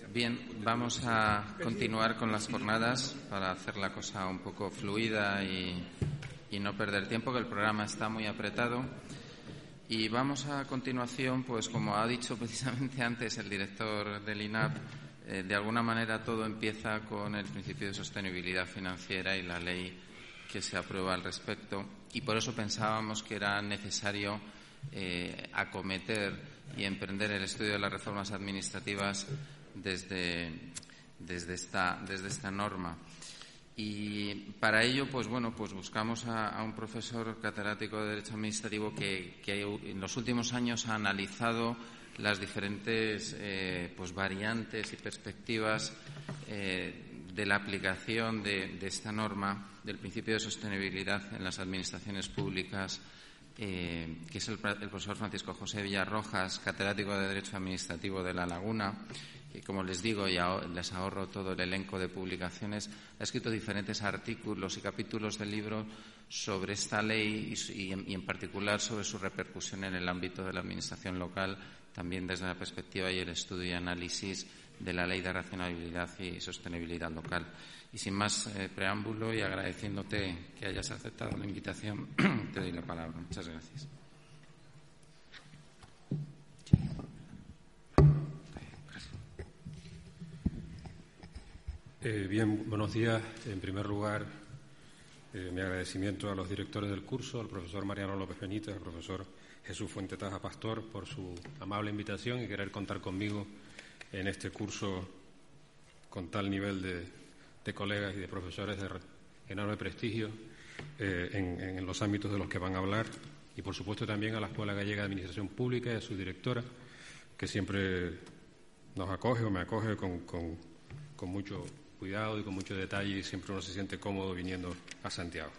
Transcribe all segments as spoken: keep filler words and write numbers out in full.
Bien, vamos a continuar con las jornadas para hacer la cosa un poco fluida y, y no perder tiempo, que el programa está muy apretado. Y vamos a continuación, pues como ha dicho precisamente antes el director del I N A P, eh, de alguna manera todo empieza con el principio de sostenibilidad financiera y la ley que se aprueba al respecto. Y por eso pensábamos que era necesario eh, acometer y emprender el estudio de las reformas administrativas desde, desde, esta, desde esta norma. Y para ello, pues bueno, pues buscamos a, a un profesor catedrático de Derecho Administrativo que, que en los últimos años ha analizado las diferentes eh, pues variantes y perspectivas eh, de la aplicación de, de esta norma del principio de sostenibilidad en las administraciones públicas, eh, que es el, el profesor Francisco José Villarrojas, catedrático de Derecho Administrativo de La Laguna, que, como les digo, y les ahorro todo el elenco de publicaciones, ha escrito diferentes artículos y capítulos del libro sobre esta ley y, y, en, y en particular sobre su repercusión en el ámbito de la administración local, también desde la perspectiva y el estudio y análisis de la Ley de Racionalidad y Sostenibilidad Local. Y sin más eh, preámbulo y agradeciéndote que hayas aceptado la invitación, te doy la palabra. Muchas gracias. Eh, bien, buenos días. En primer lugar, eh, mi agradecimiento a los directores del curso, al profesor Mariano López Benítez, al profesor Jesús Fuentetaja Pastor, por su amable invitación y querer contar conmigo en este curso con tal nivel de, de colegas y de profesores de enorme prestigio eh, en, en los ámbitos de los que van a hablar, y por supuesto también a la Escuela Gallega de Administración Pública y a su directora, que siempre nos acoge o me acoge con, con, con mucho cuidado y con mucho detalle, y siempre uno se siente cómodo viniendo a Santiago.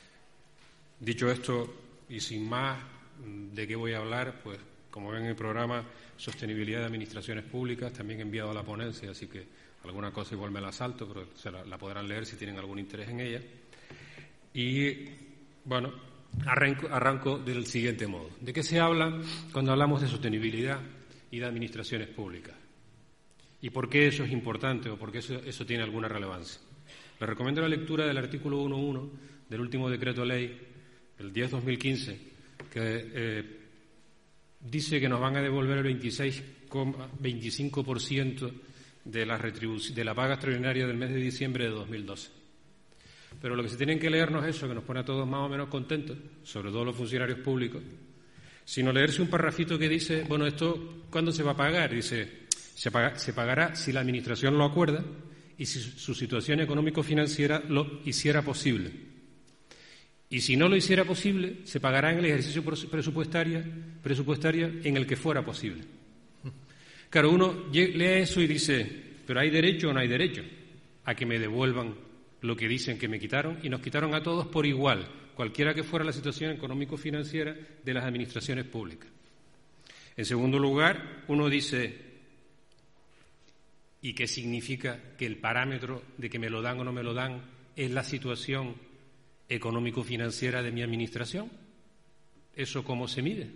Dicho esto, y sin más de qué voy a hablar, pues como ven en el programa, sostenibilidad de administraciones públicas, también he enviado a la ponencia, así que alguna cosa igual me la salto, pero se la, la podrán leer si tienen algún interés en ella. Y, bueno, arranco, arranco del siguiente modo. ¿De qué se habla cuando hablamos de sostenibilidad y de administraciones públicas? ¿Y por qué eso es importante o por qué eso, eso tiene alguna relevancia? Les recomiendo la lectura del artículo uno punto uno del último decreto ley, el diez barra dos mil quince, que eh, dice que nos van a devolver el veintiséis coma veinticinco por ciento de la, de la paga extraordinaria del mes de diciembre de dos mil doce. Pero lo que se tienen que leer no es eso, que nos pone a todos más o menos contentos, sobre todo los funcionarios públicos, sino leerse un parrafito que dice, bueno, ¿esto cuándo se va a pagar? Dice, se, paga, se pagará si la Administración lo acuerda y si su situación económico-financiera lo hiciera posible. Y si no lo hiciera posible, se pagará en el ejercicio presupuestario, presupuestario en el que fuera posible. Claro, uno lee eso y dice, ¿pero hay derecho o no hay derecho a que me devuelvan lo que dicen que me quitaron? Y nos quitaron a todos por igual, cualquiera que fuera la situación económico-financiera de las administraciones públicas. En segundo lugar, uno dice, ¿y qué significa que el parámetro de que me lo dan o no me lo dan es la situación económico-financiera de mi administración? ¿Eso cómo se mide?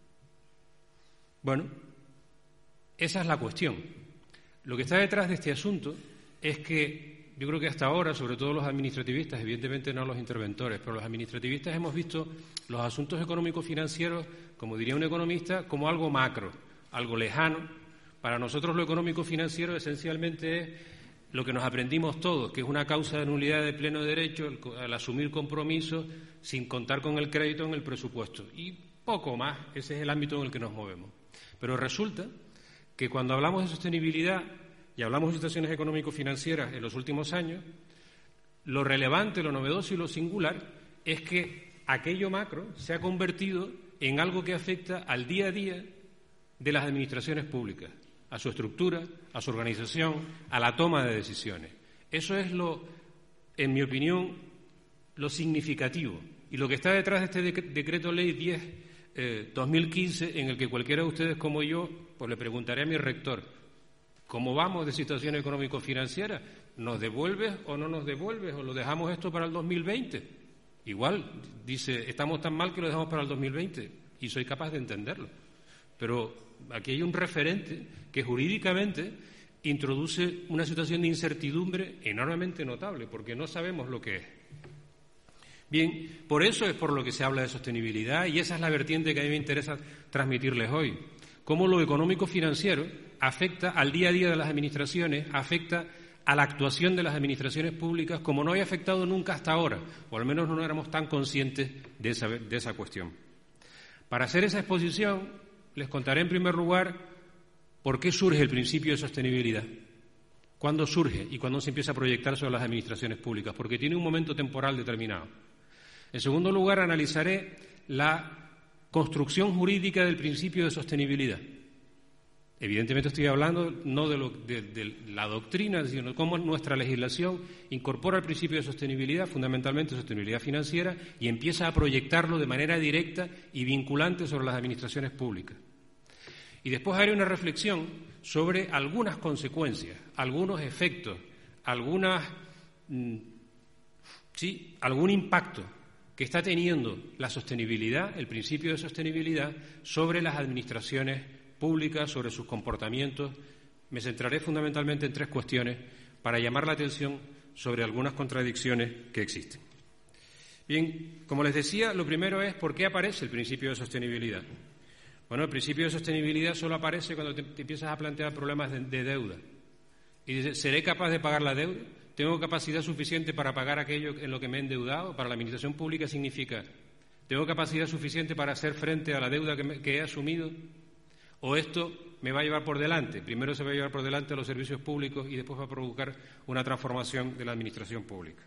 Bueno, esa es la cuestión. Lo que está detrás de este asunto es que yo creo que hasta ahora, sobre todo los administrativistas, evidentemente no los interventores, pero los administrativistas hemos visto los asuntos económico-financieros, como diría un economista, como algo macro, algo lejano. Para nosotros lo económico-financiero esencialmente es lo que nos aprendimos todos, que es una causa de nulidad de pleno derecho, el, el asumir compromisos sin contar con el crédito en el presupuesto. Y poco más, ese es el ámbito en el que nos movemos. Pero resulta que cuando hablamos de sostenibilidad y hablamos de situaciones económico-financieras en los últimos años, lo relevante, lo novedoso y lo singular es que aquello macro se ha convertido en algo que afecta al día a día de las administraciones públicas, a su estructura, a su organización, a la toma de decisiones. Eso es, lo, en mi opinión, lo significativo y lo que está detrás de este dec- decreto ley diez barra dos mil quince, en el que cualquiera de ustedes como yo pues le preguntaré a mi rector, ¿cómo vamos de situación económico-financiera? ¿Nos devuelves o no nos devuelves? ¿O lo dejamos esto para el dos mil veinte? Igual, dice, estamos tan mal que lo dejamos para el dos mil veinte, y soy capaz de entenderlo. Pero aquí hay un referente que jurídicamente introduce una situación de incertidumbre enormemente notable, porque no sabemos lo que es. Bien, por eso es por lo que se habla de sostenibilidad, y esa es la vertiente que a mí me interesa transmitirles hoy. Cómo lo económico-financiero afecta al día a día de las administraciones, afecta a la actuación de las administraciones públicas como no había afectado nunca hasta ahora, o al menos no éramos tan conscientes de esa, de esa cuestión. Para hacer esa exposición, les contaré en primer lugar por qué surge el principio de sostenibilidad, cuándo surge y cuándo se empieza a proyectar sobre las administraciones públicas, porque tiene un momento temporal determinado. En segundo lugar, analizaré la construcción jurídica del principio de sostenibilidad. Evidentemente estoy hablando no de, lo, de, de la doctrina, sino de cómo nuestra legislación incorpora el principio de sostenibilidad, fundamentalmente sostenibilidad financiera, y empieza a proyectarlo de manera directa y vinculante sobre las administraciones públicas. Y después haré una reflexión sobre algunas consecuencias, algunos efectos, algunas, sí, algún impacto que está teniendo la sostenibilidad, el principio de sostenibilidad, sobre las administraciones públicas, sobre sus comportamientos. Me centraré fundamentalmente en tres cuestiones para llamar la atención sobre algunas contradicciones que existen. Bien, como les decía, lo primero es ¿por qué aparece el principio de sostenibilidad? Bueno, el principio de sostenibilidad solo aparece cuando te, te empiezas a plantear problemas de, de deuda. Y dices, ¿seré capaz de pagar la deuda? ¿Tengo capacidad suficiente para pagar aquello en lo que me he endeudado? Para la administración pública significa, ¿tengo capacidad suficiente para hacer frente a la deuda que, me, que he asumido? ¿O esto me va a llevar por delante? Primero se va a llevar por delante a los servicios públicos y después va a provocar una transformación de la administración pública.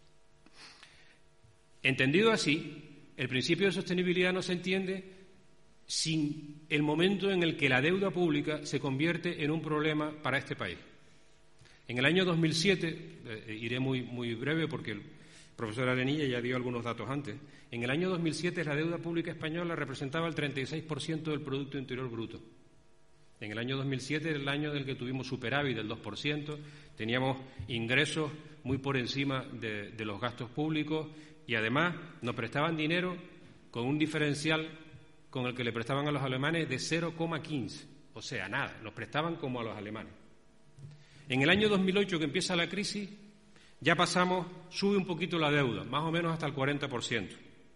Entendido así, el principio de sostenibilidad no se entiende sin el momento en el que la deuda pública se convierte en un problema para este país. En el año dos mil siete, eh, iré muy, muy breve porque el profesor Arenilla ya dio algunos datos antes, en el año dos mil siete la deuda pública española representaba el treinta y seis por ciento del Producto Interior Bruto. En el año dos mil siete era el año del que tuvimos superávit del dos por ciento, teníamos ingresos muy por encima de, de los gastos públicos y además nos prestaban dinero con un diferencial con el que le prestaban a los alemanes de cero coma quince, o sea, nada, nos prestaban como a los alemanes. En el año dos mil ocho, que empieza la crisis, ya pasamos, sube un poquito la deuda, más o menos hasta el cuarenta por ciento.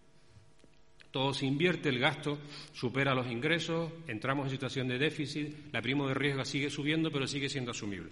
Todo se invierte, el gasto supera los ingresos, entramos en situación de déficit, la prima de riesgo sigue subiendo, pero sigue siendo asumible.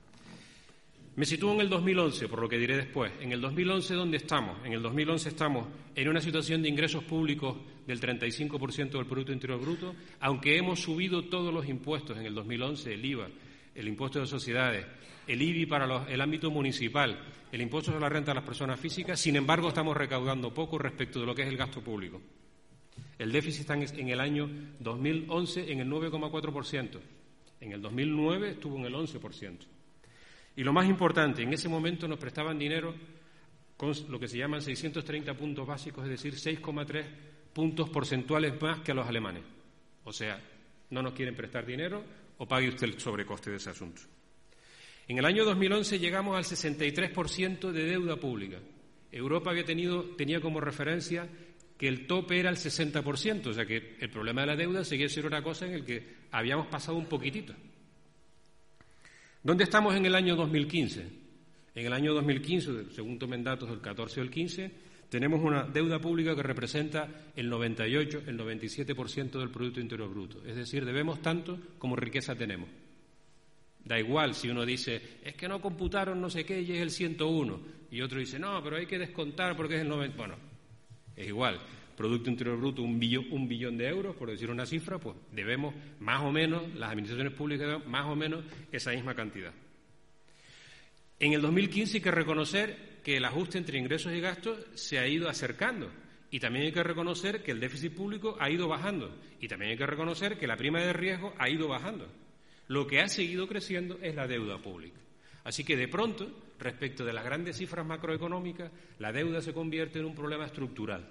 Me sitúo en el dos mil once, por lo que diré después. En el dos mil once, ¿dónde estamos? En el dos mil once estamos en una situación de ingresos públicos del treinta y cinco por ciento del Producto Interior Bruto, aunque hemos subido todos los impuestos en el dos mil once, el I V A, el impuesto de sociedades, el I B I para los, el ámbito municipal, el impuesto sobre la renta a las personas físicas, sin embargo estamos recaudando poco respecto de lo que es el gasto público. El déficit está en, en el año dos mil once en el nueve coma cuatro por ciento, en el dos mil nueve estuvo en el once por ciento. Y lo más importante, en ese momento nos prestaban dinero con lo que se llaman seiscientos treinta puntos básicos, es decir, seis coma tres puntos porcentuales más que a los alemanes. O sea, no nos quieren prestar dinero o pague usted el sobrecoste de ese asunto. En el año dos mil once llegamos al sesenta y tres por ciento de deuda pública. Europa había tenido, tenía como referencia que el tope era el sesenta por ciento, o sea que el problema de la deuda seguía siendo una cosa en la que habíamos pasado un poquitito. ¿Dónde estamos en el año dos mil quince? En el año dos mil quince, según tomen datos del catorce o el quince, tenemos una deuda pública que representa el noventa y ocho, el noventa y siete por ciento del Producto Interior Bruto. Es decir, debemos tanto como riqueza tenemos. Da igual si uno dice, es que no computaron no sé qué y es el ciento uno, y otro dice, no, pero hay que descontar porque es el noventa. Bueno, es igual. Producto Interior Bruto, un billón, un billón de euros, por decir una cifra, pues debemos más o menos, las administraciones públicas deben más o menos esa misma cantidad. En el dos mil quince hay que reconocer que el ajuste entre ingresos y gastos se ha ido acercando y también hay que reconocer que el déficit público ha ido bajando y también hay que reconocer que la prima de riesgo ha ido bajando. Lo que ha seguido creciendo es la deuda pública. Así que, de pronto, respecto de las grandes cifras macroeconómicas, la deuda se convierte en un problema estructural.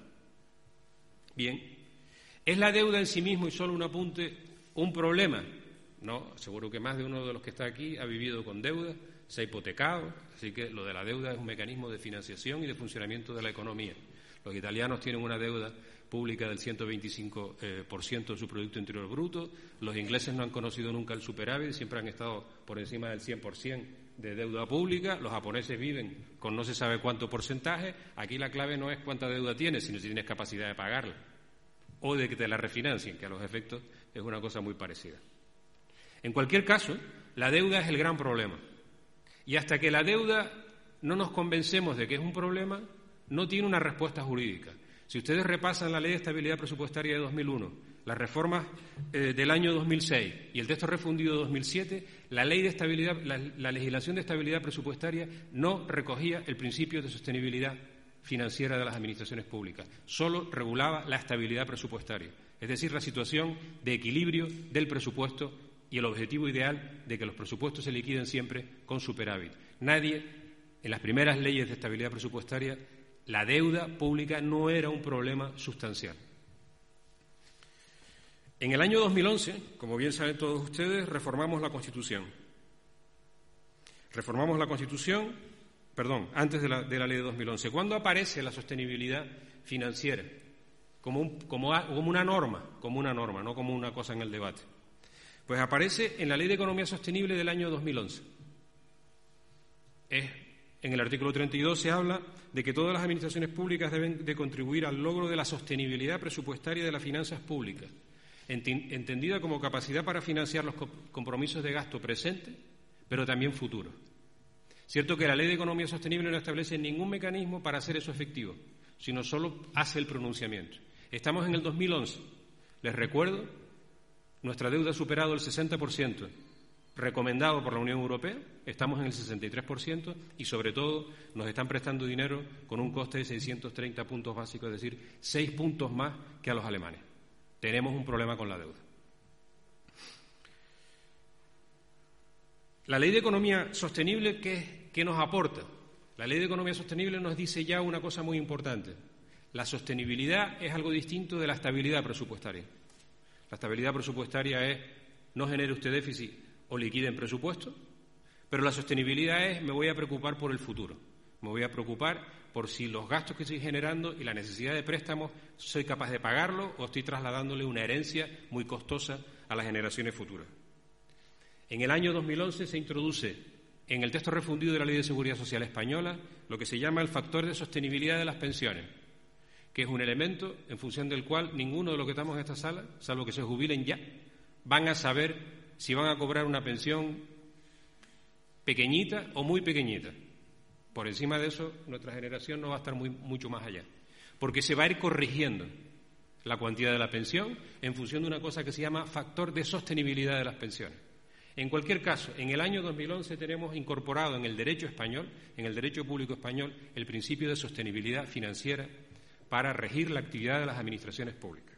Bien, ¿es la deuda en sí mismo y solo un apunte un problema? No, seguro que más de uno de los que está aquí ha vivido con deuda, se ha hipotecado, así que lo de la deuda es un mecanismo de financiación y de funcionamiento de la economía. Los italianos tienen una deuda pública del ciento veinticinco por ciento de su Producto Interior Bruto. Los ingleses no han conocido nunca el superávit, siempre han estado por encima del cien por ciento de deuda pública. Los japoneses viven con no se sabe cuánto porcentaje. Aquí la clave no es cuánta deuda tienes, sino si tienes capacidad de pagarla o de que te la refinancien, que a los efectos es una cosa muy parecida. En cualquier caso, la deuda es el gran problema. Y hasta que la deuda no nos convencemos de que es un problema, no tiene una respuesta jurídica. Si ustedes repasan la Ley de Estabilidad Presupuestaria de dos mil uno, las reformas eh, del año dos mil seis y el texto refundido de dos mil siete, la ley de estabilidad, la, la legislación de estabilidad presupuestaria no recogía el principio de sostenibilidad financiera de las administraciones públicas, solo regulaba la estabilidad presupuestaria, es decir, la situación de equilibrio del presupuesto y el objetivo ideal de que los presupuestos se liquiden siempre con superávit. Nadie, en las primeras leyes de estabilidad presupuestaria, la deuda pública no era un problema sustancial. En el año dos mil once, como bien saben todos ustedes, reformamos la Constitución. Reformamos la Constitución, perdón, antes de la, de la ley de dos mil once. ¿Cuándo aparece la sostenibilidad financiera? Como, un, como, como una norma, como una norma, no como una cosa en el debate. Pues aparece en la Ley de Economía Sostenible del año dos mil once. Es, en el artículo treinta y dos se habla de que todas las administraciones públicas deben de contribuir al logro de la sostenibilidad presupuestaria de las finanzas públicas, entendida como capacidad para financiar los compromisos de gasto presente, pero también futuro. Cierto que la Ley de Economía Sostenible no establece ningún mecanismo para hacer eso efectivo, sino solo hace el pronunciamiento. Estamos en el dos mil once. Les recuerdo, nuestra deuda ha superado el sesenta por ciento, recomendado por la Unión Europea, estamos en el sesenta y tres por ciento y, sobre todo, nos están prestando dinero con un coste de seiscientos treinta puntos básicos, es decir, seis puntos más que a los alemanes. Tenemos un problema con la deuda. La Ley de Economía Sostenible, ¿qué, qué nos aporta? La Ley de Economía Sostenible nos dice ya una cosa muy importante. La sostenibilidad es algo distinto de la estabilidad presupuestaria. La estabilidad presupuestaria es no genere usted déficit o liquide en presupuesto, pero la sostenibilidad es me voy a preocupar por el futuro. Me voy a preocupar por si los gastos que estoy generando y la necesidad de préstamos soy capaz de pagarlo o estoy trasladándole una herencia muy costosa a las generaciones futuras. En el año dos mil once se introduce en el texto refundido de la Ley de Seguridad Social española lo que se llama el factor de sostenibilidad de las pensiones, que es un elemento en función del cual ninguno de los que estamos en esta sala, salvo que se jubilen ya, van a saber si van a cobrar una pensión pequeñita o muy pequeñita. Por encima de eso, nuestra generación no va a estar muy, mucho más allá, porque se va a ir corrigiendo la cuantía de la pensión en función de una cosa que se llama factor de sostenibilidad de las pensiones. En cualquier caso, en el año dos mil once tenemos incorporado en el derecho español, en el derecho público español, el principio de sostenibilidad financiera para regir la actividad de las administraciones públicas.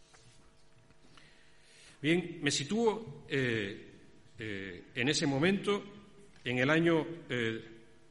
Bien, me sitúo eh, eh, en ese momento, en el año eh,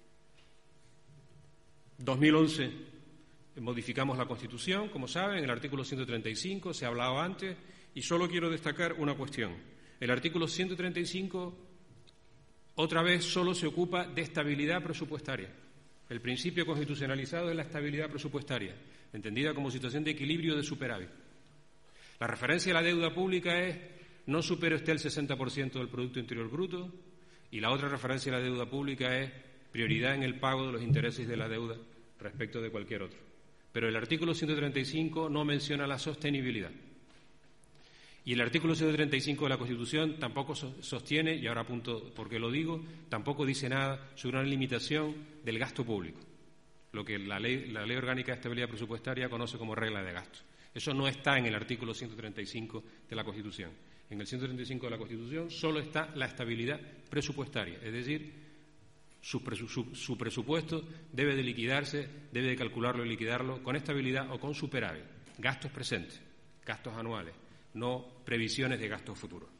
dos mil once modificamos la Constitución, como saben, en el artículo ciento treinta y cinco, se ha hablado antes, y solo quiero destacar una cuestión. El artículo ciento treinta y cinco, otra vez, solo se ocupa de estabilidad presupuestaria. El principio constitucionalizado es la estabilidad presupuestaria, entendida como situación de equilibrio de superávit. La referencia a la deuda pública es no supere usted el sesenta por ciento del Producto Interior Bruto, y la otra referencia a la deuda pública es prioridad en el pago de los intereses de la deuda respecto de cualquier otro. Pero el artículo ciento treinta y cinco no menciona la sostenibilidad. Y el artículo ciento treinta y cinco de la Constitución tampoco sostiene, y ahora apunto por qué lo digo, tampoco dice nada sobre una limitación del gasto público, lo que la ley, la ley Orgánica de Estabilidad Presupuestaria conoce como regla de gasto. Eso no está en el artículo ciento treinta y cinco de la Constitución. En el ciento treinta y cinco de la Constitución solo está la estabilidad presupuestaria, es decir, su, su, su presupuesto debe de liquidarse, debe de calcularlo y liquidarlo con estabilidad o con superávit, gastos presentes, gastos anuales, no previsiones de gastos futuros.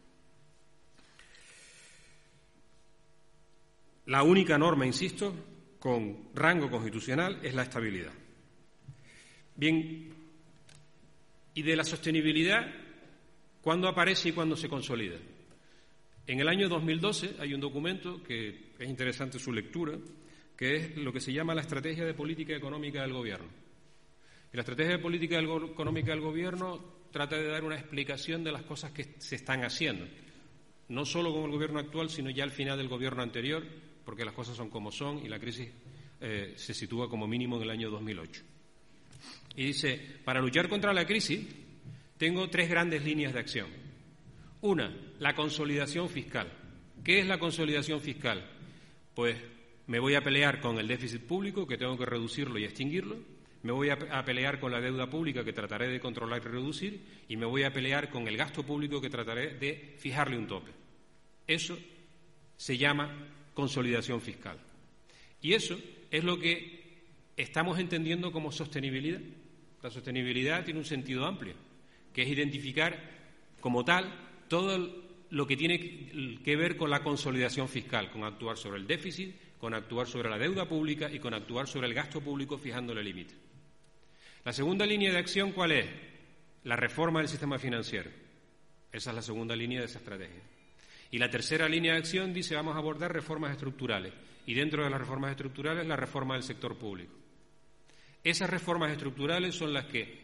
La única norma, insisto, con rango constitucional es la estabilidad. Bien, y de la sostenibilidad, ¿cuándo aparece y cuándo se consolida? En el año dos mil doce hay un documento que es interesante su lectura, que es lo que se llama la Estrategia de Política Económica del Gobierno. Y la estrategia de política del go- económica del Gobierno trata de dar una explicación de las cosas que se están haciendo, no solo con el Gobierno actual, sino ya al final del Gobierno anterior, porque las cosas son como son y la crisis eh, se sitúa como mínimo en el año dos mil ocho. Y dice, para luchar contra la crisis tengo tres grandes líneas de acción. Una, la consolidación fiscal. ¿Qué es la consolidación fiscal? Pues me voy a pelear con el déficit público, que tengo que reducirlo y extinguirlo. Me voy a, a pelear con la deuda pública, que trataré de controlar y reducir. Y me voy a pelear con el gasto público, que trataré de fijarle un tope. Eso se llama consolidación fiscal. Y eso es lo que estamos entendiendo como sostenibilidad. La sostenibilidad tiene un sentido amplio, que es identificar como tal todo lo que tiene que ver con la consolidación fiscal, con actuar sobre el déficit, con actuar sobre la deuda pública y con actuar sobre el gasto público fijándole límites. La segunda línea de acción, ¿cuál es? La reforma del sistema financiero. Esa es la segunda línea de esa estrategia. Y la tercera línea de acción dice, vamos a abordar reformas estructurales. Y dentro de las reformas estructurales, la reforma del sector público. Esas reformas estructurales son las que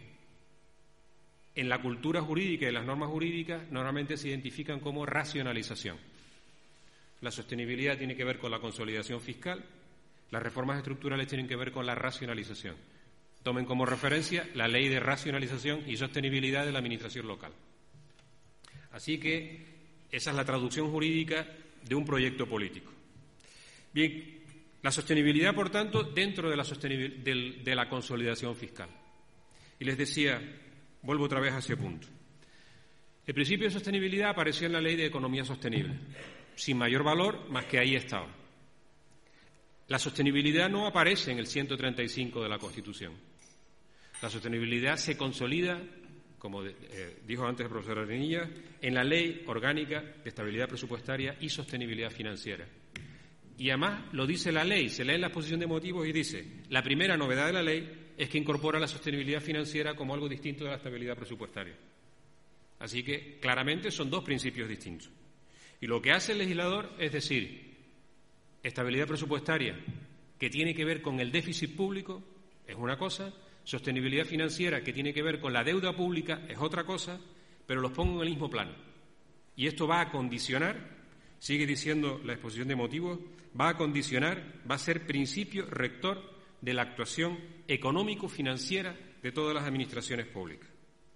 en la cultura jurídica y las normas jurídicas normalmente se identifican como racionalización. La sostenibilidad tiene que ver con la consolidación fiscal, las reformas estructurales tienen que ver con la racionalización. Tomen como referencia la Ley de Racionalización y Sostenibilidad de la Administración Local. Así que esa es la traducción jurídica de un proyecto político. Bien, la sostenibilidad, por tanto, dentro de la, sostenibil- del, de la consolidación fiscal. Y les decía, vuelvo otra vez a ese punto. El principio de sostenibilidad apareció en la Ley de Economía Sostenible, sin mayor valor, más que ahí estaba. La sostenibilidad no aparece en el ciento treinta y cinco de la Constitución. La sostenibilidad se consolida, como de, eh, dijo antes el profesor Arenilla, en la Ley Orgánica de Estabilidad Presupuestaria y Sostenibilidad Financiera. Y además lo dice la ley, se lee en la exposición de motivos y dice, la primera novedad de la ley es que incorpora la sostenibilidad financiera como algo distinto de la estabilidad presupuestaria. Así que, claramente, son dos principios distintos. Y lo que hace el legislador es decir, estabilidad presupuestaria, que tiene que ver con el déficit público, es una cosa, sostenibilidad financiera, que tiene que ver con la deuda pública, es otra cosa, pero los pongo en el mismo plano. Y esto va a condicionar, sigue diciendo la exposición de motivos, va a condicionar, va a ser principio rector de la actuación económico-financiera de todas las administraciones públicas.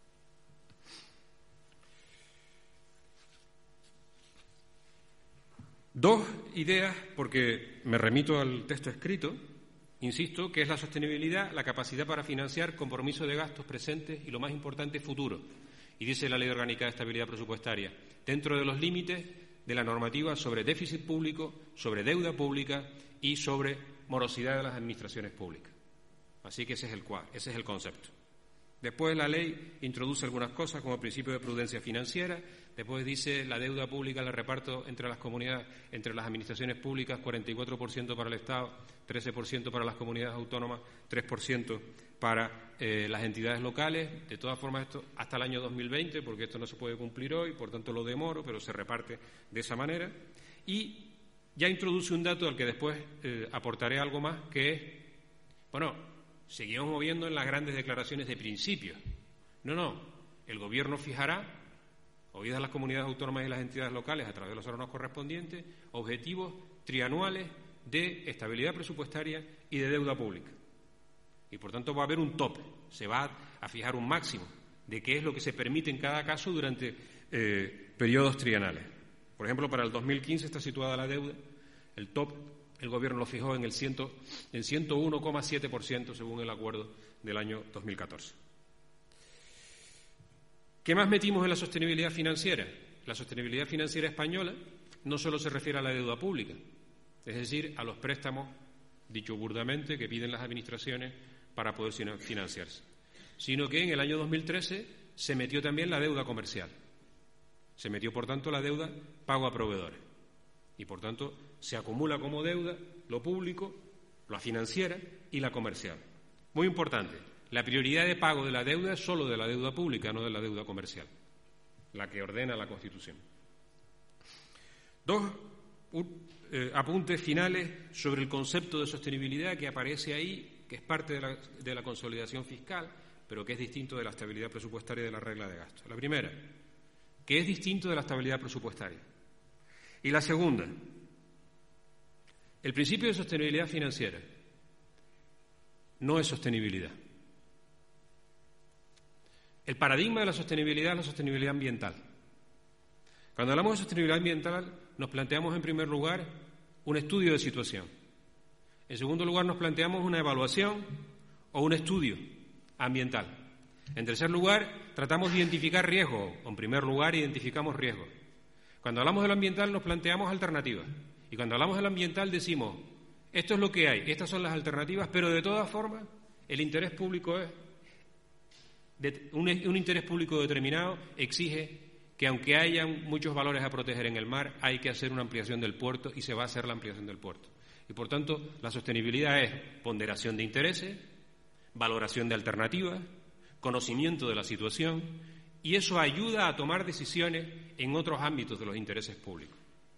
Dos ideas, porque me remito al texto escrito, insisto, que es la sostenibilidad, la capacidad para financiar compromisos de gastos presentes y, lo más importante, futuros. Y dice la Ley Orgánica de Estabilidad Presupuestaria, dentro de los límites de la normativa sobre déficit público, sobre deuda pública y sobre morosidad de las administraciones públicas. Así que ese es el cuadro, ese es el concepto. Después la ley introduce algunas cosas como el principio de prudencia financiera. Después dice la deuda pública la reparto entre las comunidades, entre las administraciones públicas, cuarenta y cuatro por ciento para el Estado, trece por ciento para las comunidades autónomas, tres por ciento para eh, las entidades locales. De todas formas, esto hasta el año dos mil veinte, porque esto no se puede cumplir hoy, por tanto lo demoro, pero se reparte de esa manera. Y ya introduce un dato al que después eh, aportaré algo más, que es, bueno, seguimos moviendo en las grandes declaraciones de principios. No, no, el Gobierno fijará, oídas las comunidades autónomas y las entidades locales a través de los órganos correspondientes, objetivos trianuales de estabilidad presupuestaria y de deuda pública. Y, por tanto, va a haber un tope, se va a fijar un máximo de qué es lo que se permite en cada caso durante eh, periodos trienales. Por ejemplo, para el dos mil quince está situada la deuda, el tope, el Gobierno lo fijó en el ciento uno coma siete por ciento según el acuerdo del año dos mil catorce. ¿Qué más metimos en la sostenibilidad financiera? La sostenibilidad financiera española no solo se refiere a la deuda pública, es decir, a los préstamos, dicho burdamente, que piden las administraciones para poder financiarse, sino que en el año dos mil trece se metió también la deuda comercial. Se metió, por tanto, la deuda pago a proveedores. Y, por tanto, se acumula como deuda lo público, la financiera y la comercial. Muy importante, la prioridad de pago de la deuda es solo de la deuda pública, no de la deuda comercial, la que ordena la Constitución. Dos uh, eh, apuntes finales sobre el concepto de sostenibilidad que aparece ahí que es parte de la, de la consolidación fiscal, pero que es distinto de la estabilidad presupuestaria y de la regla de gasto. La primera, que es distinto de la estabilidad presupuestaria. Y la segunda, el principio de sostenibilidad financiera no es sostenibilidad. El paradigma de la sostenibilidad es la sostenibilidad ambiental. Cuando hablamos de sostenibilidad ambiental, nos planteamos en primer lugar un estudio de situación. En segundo lugar, nos planteamos una evaluación o un estudio ambiental. En tercer lugar, tratamos de identificar riesgos, o en primer lugar, identificamos riesgos. Cuando hablamos de lo ambiental, nos planteamos alternativas. Y cuando hablamos de lo ambiental, decimos, esto es lo que hay, estas son las alternativas, pero de todas formas, el interés público es, de, un, un interés público determinado exige que aunque haya muchos valores a proteger en el mar, hay que hacer una ampliación del puerto y se va a hacer la ampliación del puerto. Y por tanto, la sostenibilidad es ponderación de intereses, valoración de alternativas, conocimiento de la situación, y eso ayuda a tomar decisiones en otros ámbitos de los intereses públicos.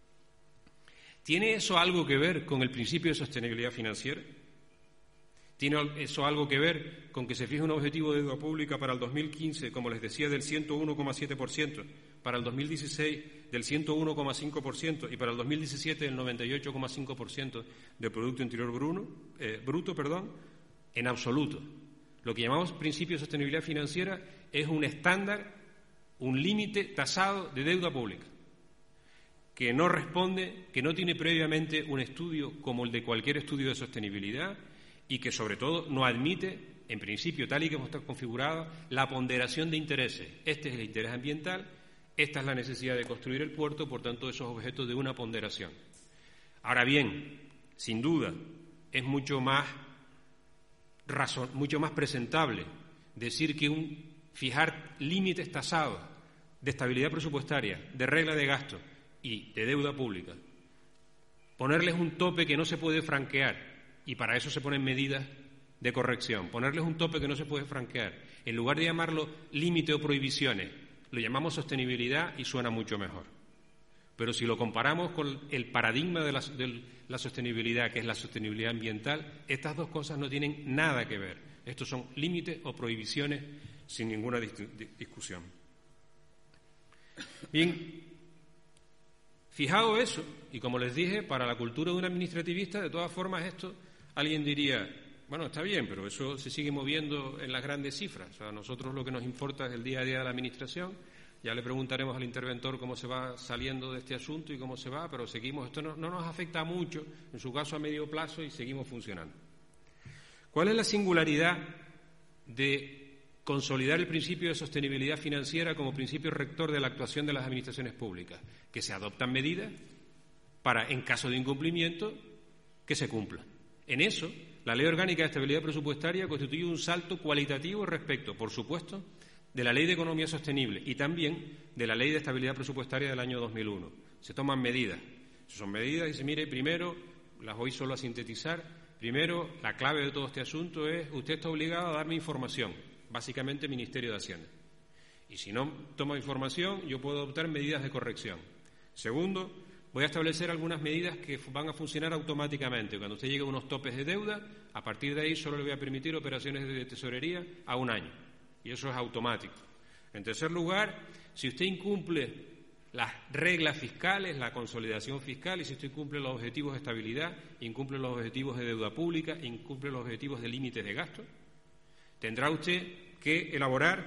¿Tiene eso algo que ver con el principio de sostenibilidad financiera? ¿Tiene eso algo que ver con que se fije un objetivo de deuda pública para el dos mil quince, como les decía, del ciento uno coma siete por ciento, para el dos mil dieciséis del ciento uno coma cinco por ciento y para el dos mil diecisiete del noventa y ocho coma cinco por ciento del Producto Interior Bruno, eh, Bruto? Perdón, en absoluto. Lo que llamamos principio de sostenibilidad financiera es un estándar, un límite tasado de deuda pública, que no responde, que no tiene previamente un estudio como el de cualquier estudio de sostenibilidad y que, sobre todo, no admite, en principio, tal y como está configurada, la ponderación de intereses. Este es el interés ambiental, esta es la necesidad de construir el puerto, por tanto, eso es objeto de una ponderación. Ahora bien, sin duda, es mucho más, razón, mucho más presentable decir que un, fijar límites tasados de estabilidad presupuestaria, de regla de gasto y de deuda pública, ponerles un tope que no se puede franquear, y para eso se ponen medidas de corrección, ponerles un tope que no se puede franquear, en lugar de llamarlo límite o prohibiciones, lo llamamos sostenibilidad y suena mucho mejor. Pero si lo comparamos con el paradigma de la, de la sostenibilidad, que es la sostenibilidad ambiental, estas dos cosas no tienen nada que ver. Estos son límites o prohibiciones sin ninguna dis- discusión. Bien, fijado eso, y como les dije, para la cultura de un administrativista, de todas formas, esto, alguien diría, bueno, está bien, pero eso se sigue moviendo en las grandes cifras. O sea, a nosotros lo que nos importa es el día a día de la Administración. Ya le preguntaremos al interventor cómo se va saliendo de este asunto y cómo se va, pero seguimos. Esto no, no nos afecta mucho, en su caso a medio plazo, y seguimos funcionando. ¿Cuál es la singularidad de consolidar el principio de sostenibilidad financiera como principio rector de la actuación de las administraciones públicas? Que se adoptan medidas para, en caso de incumplimiento, que se cumplan. En eso, la Ley Orgánica de Estabilidad Presupuestaria constituye un salto cualitativo respecto, por supuesto, de la Ley de Economía Sostenible y también de la Ley de Estabilidad Presupuestaria del año dos mil uno. Se toman medidas. Son medidas y se mire, primero, las voy solo a sintetizar, primero, la clave de todo este asunto es, usted está obligado a darme información, básicamente Ministerio de Hacienda. Y si no toma información, yo puedo adoptar medidas de corrección. Segundo, voy a establecer algunas medidas que van a funcionar automáticamente. Cuando usted llegue a unos topes de deuda, a partir de ahí solo le voy a permitir operaciones de tesorería a un año. Y eso es automático. En tercer lugar, si usted incumple las reglas fiscales, la consolidación fiscal, y si usted incumple los objetivos de estabilidad, incumple los objetivos de deuda pública, incumple los objetivos de límites de gasto, tendrá usted que elaborar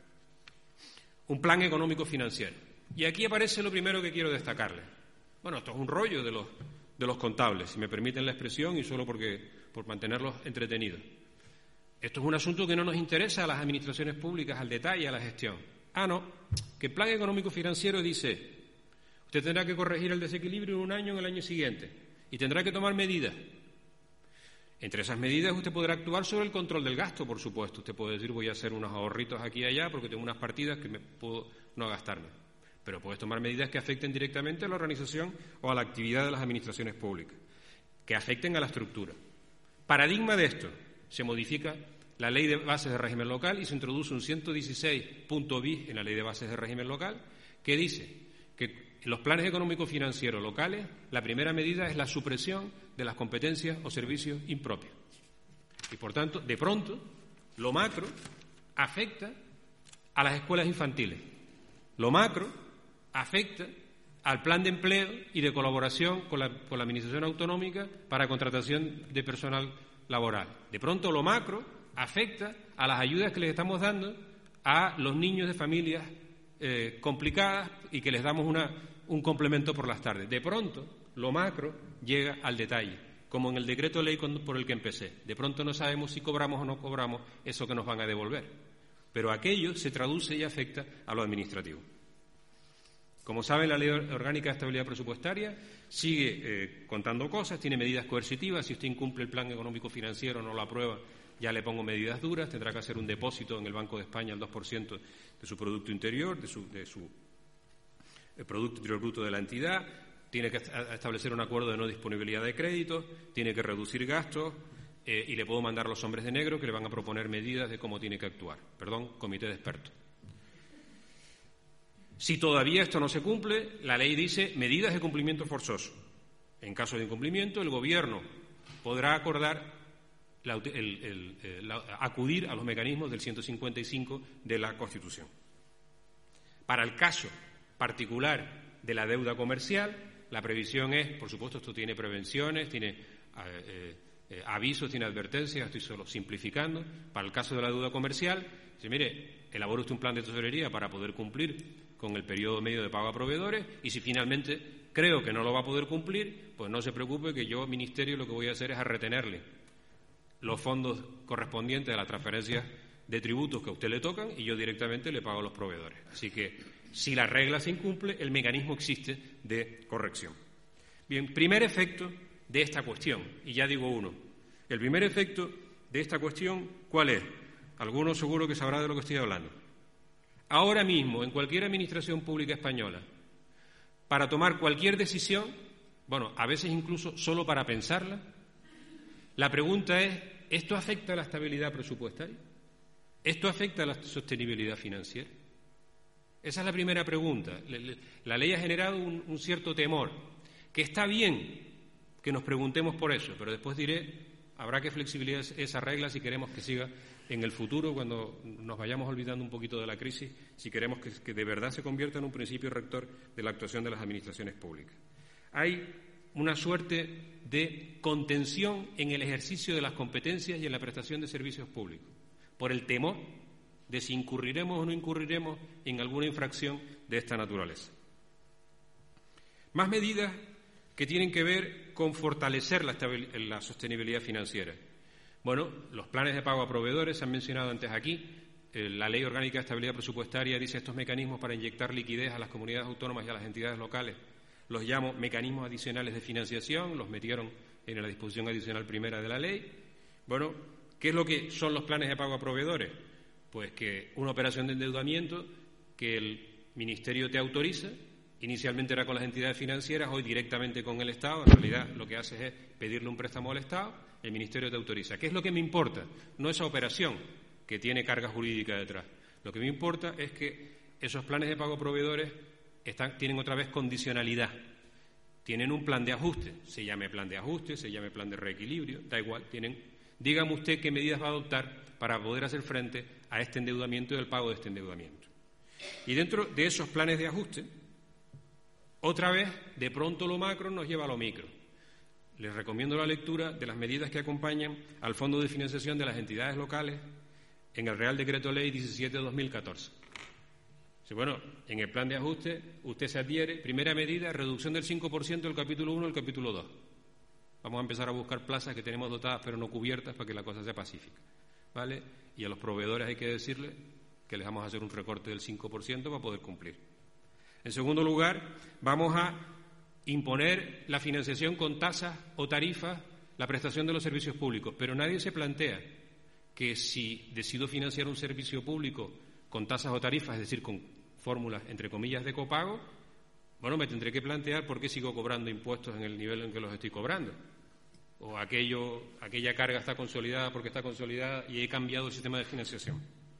un plan económico financiero. Y aquí aparece lo primero que quiero destacarle. Bueno, esto es un rollo de los, de los contables, si me permiten la expresión, y solo porque, por mantenerlos entretenidos. Esto es un asunto que no nos interesa a las administraciones públicas, al detalle, a la gestión. Ah, no, que el plan económico financiero dice, usted tendrá que corregir el desequilibrio en un año en el año siguiente, y tendrá que tomar medidas. Entre esas medidas usted podrá actuar sobre el control del gasto, por supuesto. Usted puede decir, voy a hacer unos ahorritos aquí y allá porque tengo unas partidas que me puedo no gastarme. Pero puedes tomar medidas que afecten directamente a la organización o a la actividad de las administraciones públicas, que afecten a la estructura. Paradigma de esto, se modifica la Ley de Bases de Régimen Local y se introduce un ciento dieciséis punto bis en la Ley de Bases de Régimen Local que dice que en los planes económicos financieros locales la primera medida es la supresión de las competencias o servicios impropios. Y, por tanto, de pronto, lo macro afecta a las escuelas infantiles. Lo macro afecta al plan de empleo y de colaboración con la, con la Administración Autonómica para contratación de personal laboral. De pronto, lo macro afecta a las ayudas que les estamos dando a los niños de familias eh, complicadas y que les damos una, un complemento por las tardes. De pronto, lo macro llega al detalle, como en el decreto ley por el que empecé. De pronto no sabemos si cobramos o no cobramos eso que nos van a devolver. Pero aquello se traduce y afecta a lo administrativo. Como saben, la Ley Orgánica de Estabilidad Presupuestaria sigue eh, contando cosas, tiene medidas coercitivas. Si usted incumple el plan económico financiero, no lo aprueba, ya le pongo medidas duras. Tendrá que hacer un depósito en el Banco de España al dos por ciento de su Producto Interior, de su, de su el Producto Interior Bruto de la entidad. Tiene que establecer un acuerdo de no disponibilidad de créditos, tiene que reducir gastos eh, y le puedo mandar a los hombres de negro que le van a proponer medidas de cómo tiene que actuar. Perdón, comité de expertos. Si todavía esto no se cumple, la ley dice medidas de cumplimiento forzoso. En caso de incumplimiento, el Gobierno podrá acordar la, el, el, el, la, acudir a los mecanismos del ciento cincuenta y cinco de la Constitución. Para el caso particular de la deuda comercial, la previsión es, por supuesto, esto tiene prevenciones, tiene eh, eh, avisos, tiene advertencias, estoy solo simplificando. Para el caso de la deuda comercial, dice, mire, elabore usted un plan de tesorería para poder cumplir con el periodo medio de pago a proveedores y si finalmente creo que no lo va a poder cumplir, pues no se preocupe que yo, Ministerio, lo que voy a hacer es a retenerle los fondos correspondientes a las transferencias de tributos que a usted le tocan y yo directamente le pago a los proveedores. Así que, si la regla se incumple, el mecanismo existe de corrección. Bien, primer efecto de esta cuestión, y ya digo uno. El primer efecto de esta cuestión, ¿cuál es? Algunos seguro que sabrá de lo que estoy hablando. Ahora mismo, en cualquier administración pública española, para tomar cualquier decisión, bueno, a veces incluso solo para pensarla, la pregunta es, ¿esto afecta a la estabilidad presupuestaria? ¿Esto afecta a la sostenibilidad financiera? Esa es la primera pregunta. La ley ha generado un, un cierto temor, que está bien que nos preguntemos por eso, pero después diré, habrá que flexibilizar esa regla si queremos que siga en el futuro, cuando nos vayamos olvidando un poquito de la crisis, si queremos que, que de verdad se convierta en un principio rector de la actuación de las administraciones públicas. Hay una suerte de contención en el ejercicio de las competencias y en la prestación de servicios públicos, por el temor de si incurriremos o no incurriremos en alguna infracción de esta naturaleza. Más medidas que tienen que ver con fortalecer la, la sostenibilidad financiera. Bueno, los planes de pago a proveedores se han mencionado antes aquí. Eh, la Ley Orgánica de Estabilidad Presupuestaria dice estos mecanismos para inyectar liquidez a las comunidades autónomas y a las entidades locales. Los llamo mecanismos adicionales de financiación, los metieron en la disposición adicional primera de la ley. Bueno, ¿qué es lo que son los planes de pago a proveedores? Pues que una operación de endeudamiento que el Ministerio te autoriza, inicialmente era con las entidades financieras, hoy directamente con el Estado, en realidad lo que haces es pedirle un préstamo al Estado, el Ministerio te autoriza. ¿Qué es lo que me importa? No esa operación que tiene carga jurídica detrás. Lo que me importa es que esos planes de pago a proveedores están, tienen otra vez condicionalidad. Tienen un plan de ajuste, se llame plan de ajuste, se llame plan de reequilibrio, da igual, tienen. Dígame usted qué medidas va a adoptar para poder hacer frente a este endeudamiento y al pago de este endeudamiento. Y dentro de esos planes de ajuste, otra vez, de pronto lo macro nos lleva a lo micro. Les recomiendo la lectura de las medidas que acompañan al Fondo de Financiación de las Entidades Locales en el Real Decreto Ley diecisiete de dos mil catorce. Sí, bueno, en el plan de ajuste usted se adhiere, primera medida, reducción del cinco por ciento del capítulo uno al capítulo dos. Vamos a empezar a buscar plazas que tenemos dotadas pero no cubiertas para que la cosa sea pacífica, ¿vale? Y a los proveedores hay que decirles que les vamos a hacer un recorte del cinco por ciento para poder cumplir. En segundo lugar, vamos a imponer la financiación con tasas o tarifas, la prestación de los servicios públicos, pero nadie se plantea que si decido financiar un servicio público con tasas o tarifas, es decir, con fórmulas, entre comillas, de copago, bueno, me tendré que plantear por qué sigo cobrando impuestos en el nivel en que los estoy cobrando. O aquello, aquella carga está consolidada porque está consolidada y he cambiado el sistema de financiación.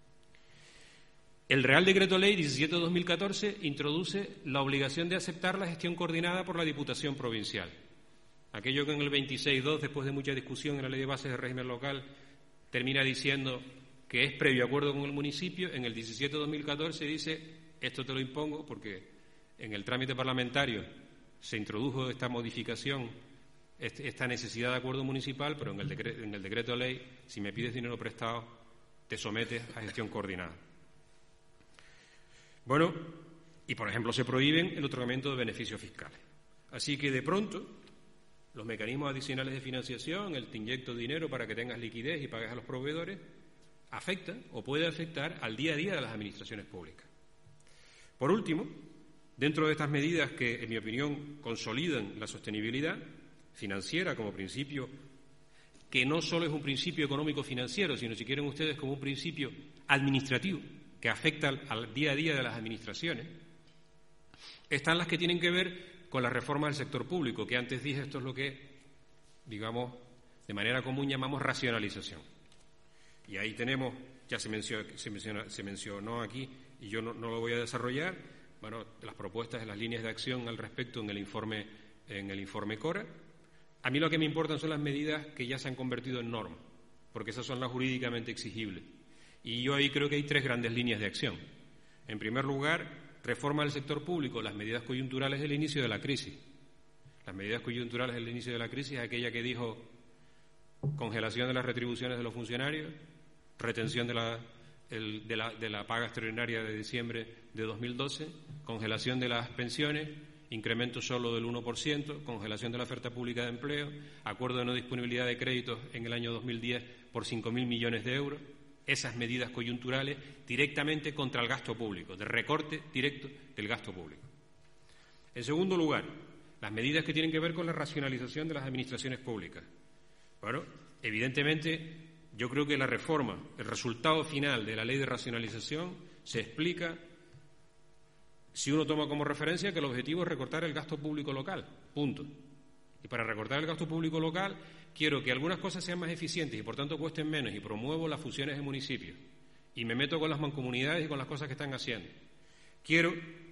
El Real Decreto Ley diecisiete de dos mil catorce introduce la obligación de aceptar la gestión coordinada por la Diputación Provincial. Aquello que en el veintiséis punto dos, después de mucha discusión en la Ley de Bases de Régimen Local, termina diciendo que es previo acuerdo con el municipio. En el diecisiete de dos mil catorce dice, esto te lo impongo porque en el trámite parlamentario se introdujo esta modificación, esta necesidad de acuerdo municipal, pero en el, decreto, en el decreto de ley, si me pides dinero prestado, te sometes a gestión coordinada. Bueno, y por ejemplo se prohíben el otorgamiento de beneficios fiscales. Así que de pronto los mecanismos adicionales de financiación, el te inyecto dinero para que tengas liquidez y pagues a los proveedores, afectan o puede afectar al día a día de las administraciones públicas. Por último, dentro de estas medidas que, en mi opinión, consolidan la sostenibilidad financiera como principio, que no solo es un principio económico-financiero, sino, si quieren ustedes, como un principio administrativo que afecta al, al día a día de las administraciones, están las que tienen que ver con la reforma del sector público, que antes dije, esto es lo que, digamos, de manera común llamamos racionalización. Y ahí tenemos, ya se mencionó, se menciona, se mencionó aquí, y yo no, no lo voy a desarrollar, bueno, las propuestas de las líneas de acción al respecto en el informe, en el informe Cora. A mí lo que me importan son las medidas que ya se han convertido en norma, porque esas son las jurídicamente exigibles. Y yo ahí creo que hay tres grandes líneas de acción. En primer lugar, reforma del sector público, las medidas coyunturales del inicio de la crisis. Las medidas coyunturales del inicio de la crisis, aquella que dijo congelación de las retribuciones de los funcionarios, retención de la, el, de la, de la paga extraordinaria de diciembre de dos mil doce, congelación de las pensiones, incremento solo del uno por ciento, congelación de la oferta pública de empleo, acuerdo de no disponibilidad de créditos en el año dos mil diez por cinco mil millones de euros. Esas medidas coyunturales directamente contra el gasto público, de recorte directo del gasto público. En segundo lugar, las medidas que tienen que ver con la racionalización de las administraciones públicas. Bueno, evidentemente, yo creo que la reforma, el resultado final de la ley de racionalización, se explica si uno toma como referencia que el objetivo es recortar el gasto público local, punto. Y para recortar el gasto público local, quiero que algunas cosas sean más eficientes y por tanto cuesten menos, y promuevo las fusiones de municipios y me meto con las mancomunidades y con las cosas que están haciendo. Quiero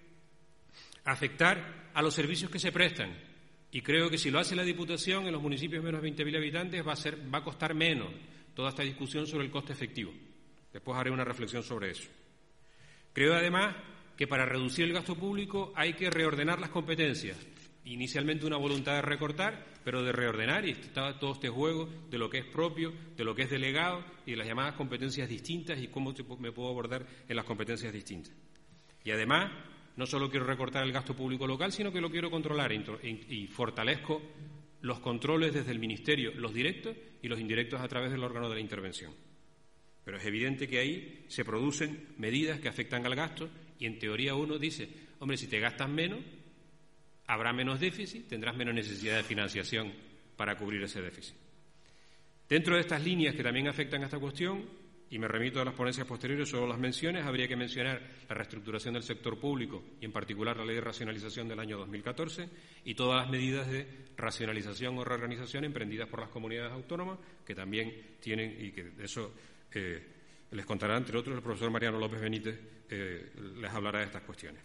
afectar a los servicios que se prestan y creo que si lo hace la Diputación en los municipios menos de veinte mil habitantes va a, ser, va a costar menos toda esta discusión sobre el coste efectivo. Después haré una reflexión sobre eso. Creo además que para reducir el gasto público hay que reordenar las competencias. Inicialmente una voluntad de recortar, pero de reordenar, y está todo este juego de lo que es propio, de lo que es delegado y de las llamadas competencias distintas y cómo me puedo abordar en las competencias distintas. Y además, no solo quiero recortar el gasto público local, sino que lo quiero controlar y fortalezco los controles desde el Ministerio, los directos y los indirectos a través del órgano de la intervención. Pero es evidente que ahí se producen medidas que afectan al gasto y en teoría uno dice, hombre, si te gastas menos, habrá menos déficit, tendrás menos necesidad de financiación para cubrir ese déficit. Dentro de estas líneas que también afectan a esta cuestión, y me remito a las ponencias posteriores sobre las menciones, habría que mencionar la reestructuración del sector público y en particular la Ley de Racionalización del año dos mil catorce y todas las medidas de racionalización o reorganización emprendidas por las comunidades autónomas que también tienen, y que de eso eh, les contará entre otros el profesor Mariano López Benítez, eh, les hablará de estas cuestiones.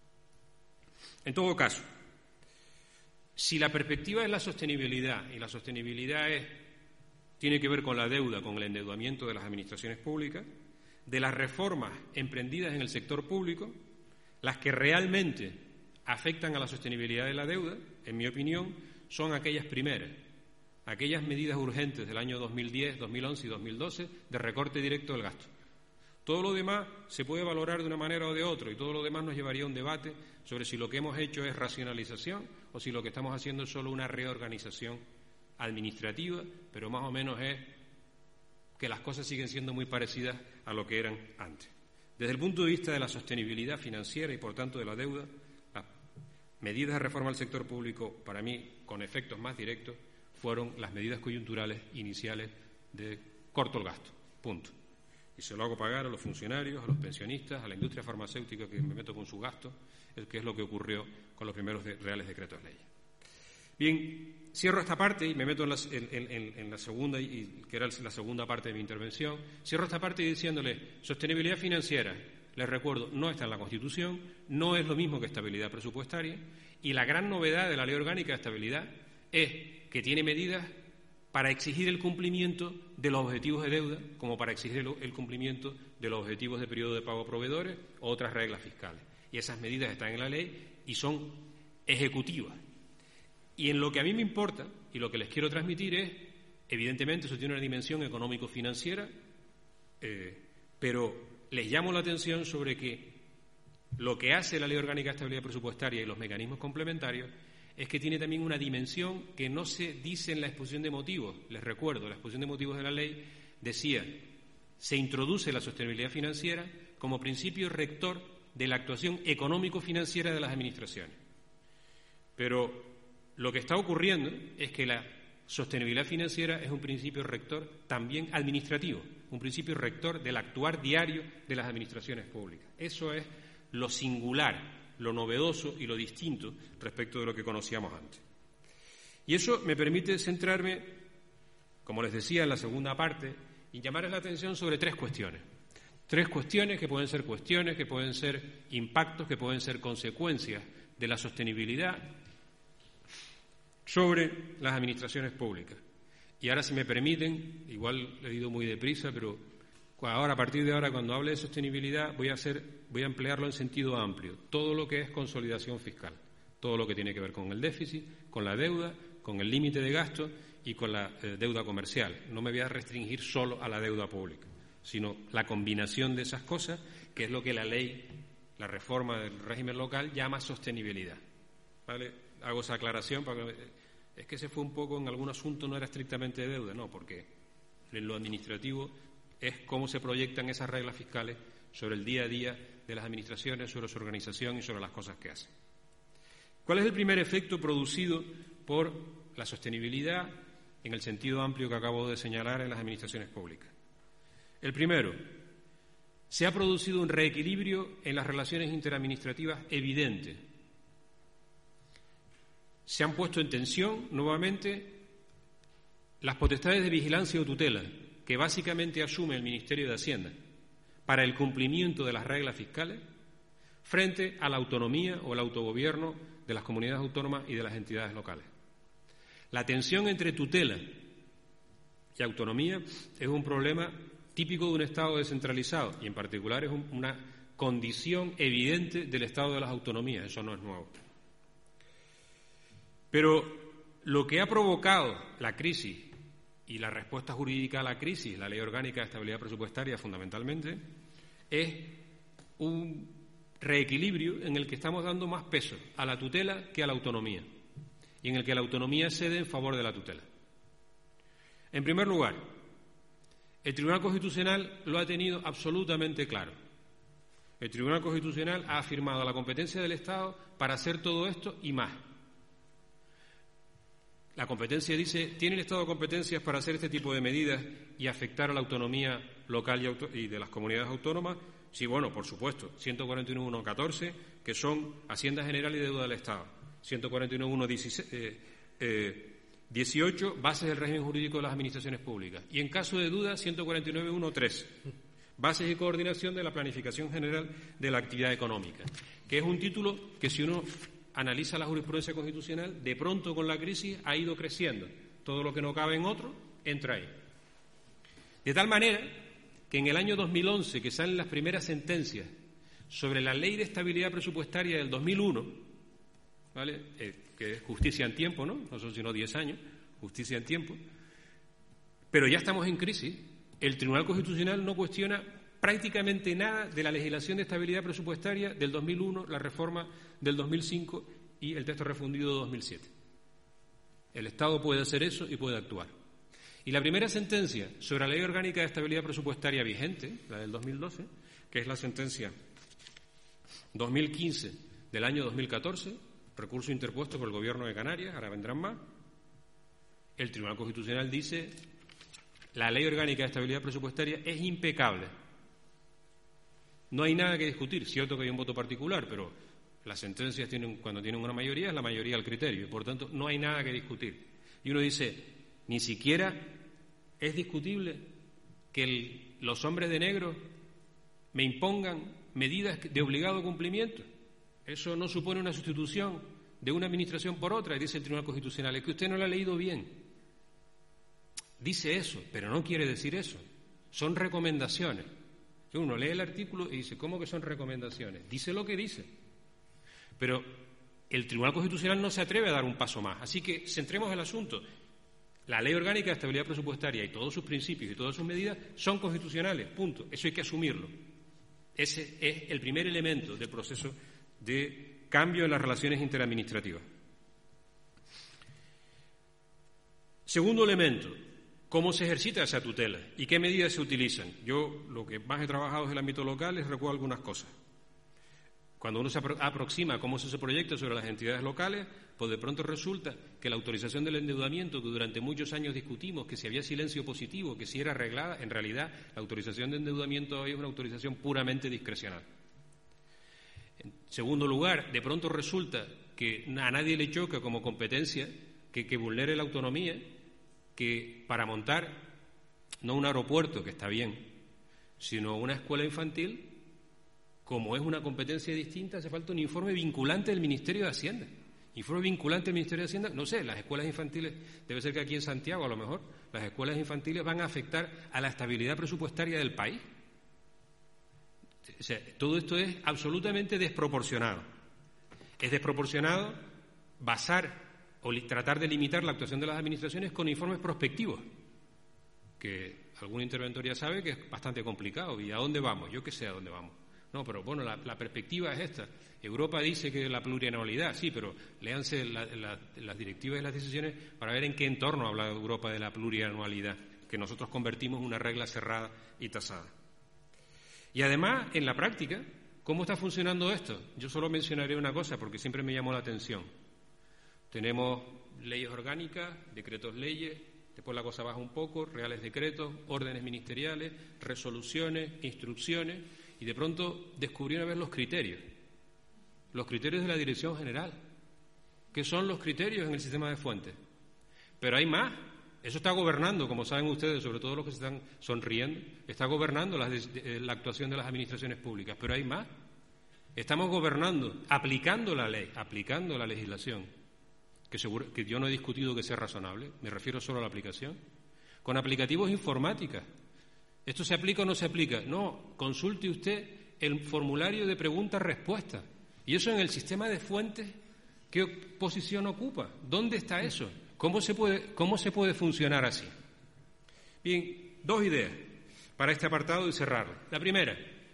En todo caso, si la perspectiva es la sostenibilidad, y la sostenibilidad es, tiene que ver con la deuda, con el endeudamiento de las administraciones públicas, de las reformas emprendidas en el sector público, las que realmente afectan a la sostenibilidad de la deuda, en mi opinión, son aquellas primeras, aquellas medidas urgentes del año dos mil diez, dos mil once y dos mil doce de recorte directo del gasto. Todo lo demás se puede valorar de una manera o de otra y todo lo demás nos llevaría a un debate sobre si lo que hemos hecho es racionalización o si lo que estamos haciendo es solo una reorganización administrativa, pero más o menos es que las cosas siguen siendo muy parecidas a lo que eran antes. Desde el punto de vista de la sostenibilidad financiera y, por tanto, de la deuda, las medidas de reforma del sector público, para mí, con efectos más directos, fueron las medidas coyunturales iniciales de corto el gasto, punto. Y se lo hago pagar a los funcionarios, a los pensionistas, a la industria farmacéutica que me meto con su gasto, el que es lo que ocurrió con los primeros de, reales decretos de ley. Bien, cierro esta parte y me meto en la, en, en, en la segunda, y, que era la segunda parte de mi intervención. Cierro esta parte diciéndole, sostenibilidad financiera, les recuerdo, no está en la Constitución, no es lo mismo que estabilidad presupuestaria, y la gran novedad de la Ley Orgánica de Estabilidad es que tiene medidas para exigir el cumplimiento de los objetivos de deuda, como para exigir el, el cumplimiento de los objetivos de periodo de pago a proveedores o otras reglas fiscales. Y esas medidas están en la ley y son ejecutivas. Y en lo que a mí me importa y lo que les quiero transmitir es, evidentemente, eso tiene una dimensión económico-financiera, eh, pero les llamo la atención sobre que lo que hace la Ley Orgánica de Estabilidad Presupuestaria y los mecanismos complementarios es que tiene también una dimensión que no se dice en la exposición de motivos. Les recuerdo, la exposición de motivos de la ley decía, se introduce la sostenibilidad financiera como principio rector de la actuación económico-financiera de las administraciones. Pero lo que está ocurriendo es que la sostenibilidad financiera es un principio rector también administrativo, un principio rector del actuar diario de las administraciones públicas. Eso es lo singular, lo novedoso y lo distinto respecto de lo que conocíamos antes. Y eso me permite centrarme, como les decía en la segunda parte, y llamarles la atención sobre tres cuestiones. Tres cuestiones que pueden ser cuestiones, que pueden ser impactos, que pueden ser consecuencias de la sostenibilidad sobre las administraciones públicas. Y ahora, si me permiten, igual he ido muy deprisa, pero ahora, a partir de ahora, cuando hable de sostenibilidad, voy a hacer, voy a emplearlo en sentido amplio. Todo lo que es consolidación fiscal, todo lo que tiene que ver con el déficit, con la deuda, con el límite de gasto y con la eh, deuda comercial. No me voy a restringir solo a la deuda pública, sino la combinación de esas cosas, que es lo que la ley, la reforma del régimen local, llama sostenibilidad. ¿Vale? Hago esa aclaración para que, es que se fue un poco en algún asunto, no era estrictamente de deuda, no, porque en lo administrativo es cómo se proyectan esas reglas fiscales sobre el día a día de las administraciones, sobre su organización y sobre las cosas que hacen. ¿Cuál es el primer efecto producido por la sostenibilidad en el sentido amplio que acabo de señalar en las administraciones públicas? El primero, se ha producido un reequilibrio en las relaciones interadministrativas evidente. Se han puesto en tensión nuevamente las potestades de vigilancia o tutela que básicamente asume el Ministerio de Hacienda para el cumplimiento de las reglas fiscales frente a la autonomía o el autogobierno de las comunidades autónomas y de las entidades locales. La tensión entre tutela y autonomía es un problema típico de un Estado descentralizado y, en particular, es un, una condición evidente del Estado de las autonomías. Eso no es nuevo. Pero lo que ha provocado la crisis y la respuesta jurídica a la crisis, la Ley Orgánica de Estabilidad Presupuestaria fundamentalmente, es un reequilibrio en el que estamos dando más peso a la tutela que a la autonomía y en el que la autonomía cede en favor de la tutela. En primer lugar, el Tribunal Constitucional lo ha tenido absolutamente claro. El Tribunal Constitucional ha afirmado la competencia del Estado para hacer todo esto y más. La competencia dice, ¿tiene el Estado competencias para hacer este tipo de medidas y afectar a la autonomía local y, auto y de las comunidades autónomas? Sí, bueno, por supuesto. ciento cuarenta y uno punto uno punto catorce, que son Hacienda General y Deuda del Estado. ciento cuarenta y uno punto uno punto dieciocho, bases del régimen jurídico de las administraciones públicas. Y en caso de duda, ciento cuarenta y nueve punto uno punto tres, bases y coordinación de la planificación general de la actividad económica, que es un título que, si uno analiza la jurisprudencia constitucional, de pronto con la crisis ha ido creciendo. Todo lo que no cabe en otro entra ahí. De tal manera que en el año dos mil once, que salen las primeras sentencias sobre la Ley de Estabilidad Presupuestaria del dos mil uno, ¿vale? Eh, que es justicia en tiempo, ¿no? No son sino diez años, justicia en tiempo. Pero ya estamos en crisis. El Tribunal Constitucional no cuestiona prácticamente nada de la legislación de estabilidad presupuestaria del dos mil uno, la reforma del dos mil cinco y el texto refundido de dos mil siete. El Estado puede hacer eso y puede actuar. Y la primera sentencia sobre la Ley Orgánica de Estabilidad Presupuestaria vigente, la del dos mil doce, que es la sentencia dos mil quince del año dos mil catorce, recurso interpuesto por el Gobierno de Canarias, ahora vendrán más, el Tribunal Constitucional dice la Ley Orgánica de Estabilidad Presupuestaria es impecable. No hay nada que discutir, cierto que hay un voto particular, pero las sentencias tienen, cuando tienen una mayoría, es la mayoría al criterio, y por tanto no hay nada que discutir. Y uno dice, ni siquiera es discutible que el, los hombres de negro me impongan medidas de obligado cumplimiento. Eso no supone una sustitución de una administración por otra, y dice el Tribunal Constitucional. Es que usted no lo ha leído bien. dice eso, pero no quiere decir eso. Son recomendaciones. Uno lee el artículo y dice, ¿cómo que son recomendaciones? Dice lo que dice. Pero el Tribunal Constitucional no se atreve a dar un paso más. Así que centremos el asunto. La Ley Orgánica de Estabilidad Presupuestaria y todos sus principios y todas sus medidas son constitucionales, punto. Eso hay que asumirlo. Ese es el primer elemento del proceso de cambio en las relaciones interadministrativas. Segundo elemento, ¿cómo se ejercita esa tutela y qué medidas se utilizan? Yo lo que más he trabajado es el ámbito local, les recuerdo algunas cosas. Cuando uno se aproxima a cómo se proyecta sobre las entidades locales, pues de pronto resulta que la autorización del endeudamiento, que durante muchos años discutimos que si había silencio positivo, que si era arreglada, en realidad la autorización de endeudamiento hoy es una autorización puramente discrecional. En segundo lugar, de pronto resulta que a nadie le choca como competencia que, que vulnere la autonomía, que para montar no un aeropuerto, que está bien, sino una escuela infantil, como es una competencia distinta, hace falta un informe vinculante del Ministerio de Hacienda. Informe vinculante del Ministerio de Hacienda, no sé, las escuelas infantiles, debe ser que aquí en Santiago a lo mejor, las escuelas infantiles van a afectar a la estabilidad presupuestaria del país. O sea, todo esto es absolutamente desproporcionado. Es desproporcionado basar o tratar de limitar la actuación de las administraciones con informes prospectivos, que algún interventor ya sabe que es bastante complicado. ¿Y a dónde vamos? Yo qué sé a dónde vamos. No, pero bueno, la, la perspectiva es esta. Europa dice que la plurianualidad, sí, pero léanse la, la, las directivas y las decisiones para ver en qué entorno habla Europa de la plurianualidad, que nosotros convertimos en una regla cerrada y tasada. Y además, en la práctica, ¿cómo está funcionando esto? Yo solo mencionaré una cosa, porque siempre me llamó la atención. Tenemos leyes orgánicas, decretos leyes, después la cosa baja un poco, reales decretos, órdenes ministeriales, resoluciones, instrucciones, y de pronto descubrieron a ver los criterios, los criterios de la Dirección General, que son los criterios en el sistema de fuentes. Pero hay más, eso está gobernando, como saben ustedes, sobre todo los que se están sonriendo, está gobernando la, la actuación de las administraciones públicas, pero hay más. Estamos gobernando, aplicando la ley, aplicando la legislación, que, seguro, que yo no he discutido que sea razonable, me refiero solo a la aplicación, con aplicativos informáticas. ¿Esto se aplica o no se aplica? No, consulte usted el formulario de preguntas-respuestas. Y eso en el sistema de fuentes, ¿qué posición ocupa? ¿Dónde está eso? ¿Cómo se puede, cómo se puede funcionar así? Bien, dos ideas para este apartado y cerrarlo. La primera,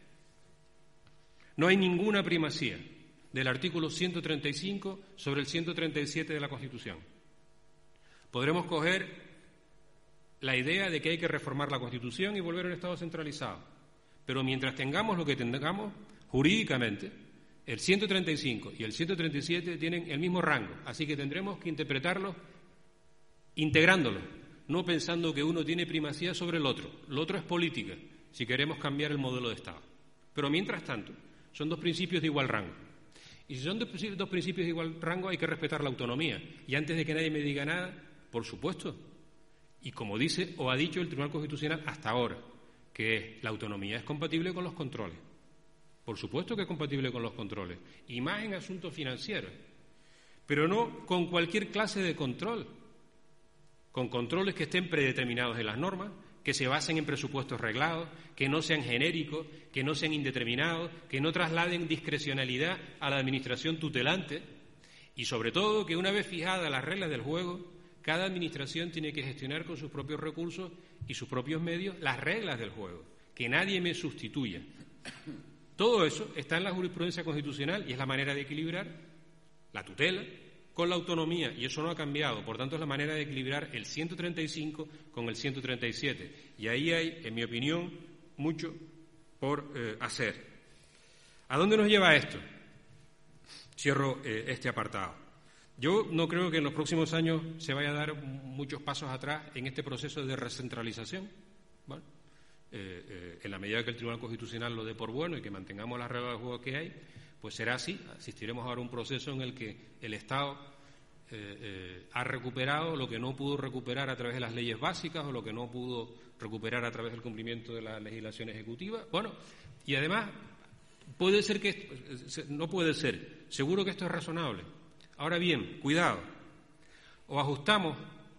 no hay ninguna primacía del artículo ciento treinta y cinco sobre el ciento treinta y siete de la Constitución. Podremos coger la idea de que hay que reformar la Constitución y volver a un Estado centralizado. Pero mientras tengamos lo que tengamos, jurídicamente, el ciento treinta y cinco y el ciento treinta y siete tienen el mismo rango, así que tendremos que interpretarlos integrándolos, no pensando que uno tiene primacía sobre el otro. Lo otro es política, si queremos cambiar el modelo de Estado. Pero mientras tanto, son dos principios de igual rango. Y si son dos principios de igual rango, hay que respetar la autonomía. Y antes de que nadie me diga nada, por supuesto, y como dice o ha dicho el Tribunal Constitucional hasta ahora, que es, la autonomía es compatible con los controles. Por supuesto que es compatible con los controles, y más en asuntos financieros, pero no con cualquier clase de control, con controles que estén predeterminados en las normas, que se basen en presupuestos reglados, que no sean genéricos, que no sean indeterminados, que no trasladen discrecionalidad a la administración tutelante, y sobre todo que una vez fijadas las reglas del juego, cada administración tiene que gestionar con sus propios recursos y sus propios medios las reglas del juego, que nadie me sustituya. Todo eso está en la jurisprudencia constitucional y es la manera de equilibrar la tutela con la autonomía, y eso no ha cambiado. Por tanto, es la manera de equilibrar el ciento treinta y cinco con el ciento treinta y siete. Y ahí hay, en mi opinión, mucho por eh, hacer. ¿A dónde nos lleva esto? Cierro eh, este apartado. Yo no creo que en los próximos años se vaya a dar muchos pasos atrás en este proceso de recentralización. ¿Vale? Eh, eh, en la medida que el Tribunal Constitucional lo dé por bueno y que mantengamos las reglas del juego que hay, pues será así. Asistiremos ahora a un proceso en el que el Estado eh, eh, ha recuperado lo que no pudo recuperar a través de las leyes básicas o lo que no pudo recuperar a través del cumplimiento de la legislación ejecutiva. Bueno, y además puede ser que no puede ser. Seguro que esto es razonable. Ahora bien, cuidado, o ajustamos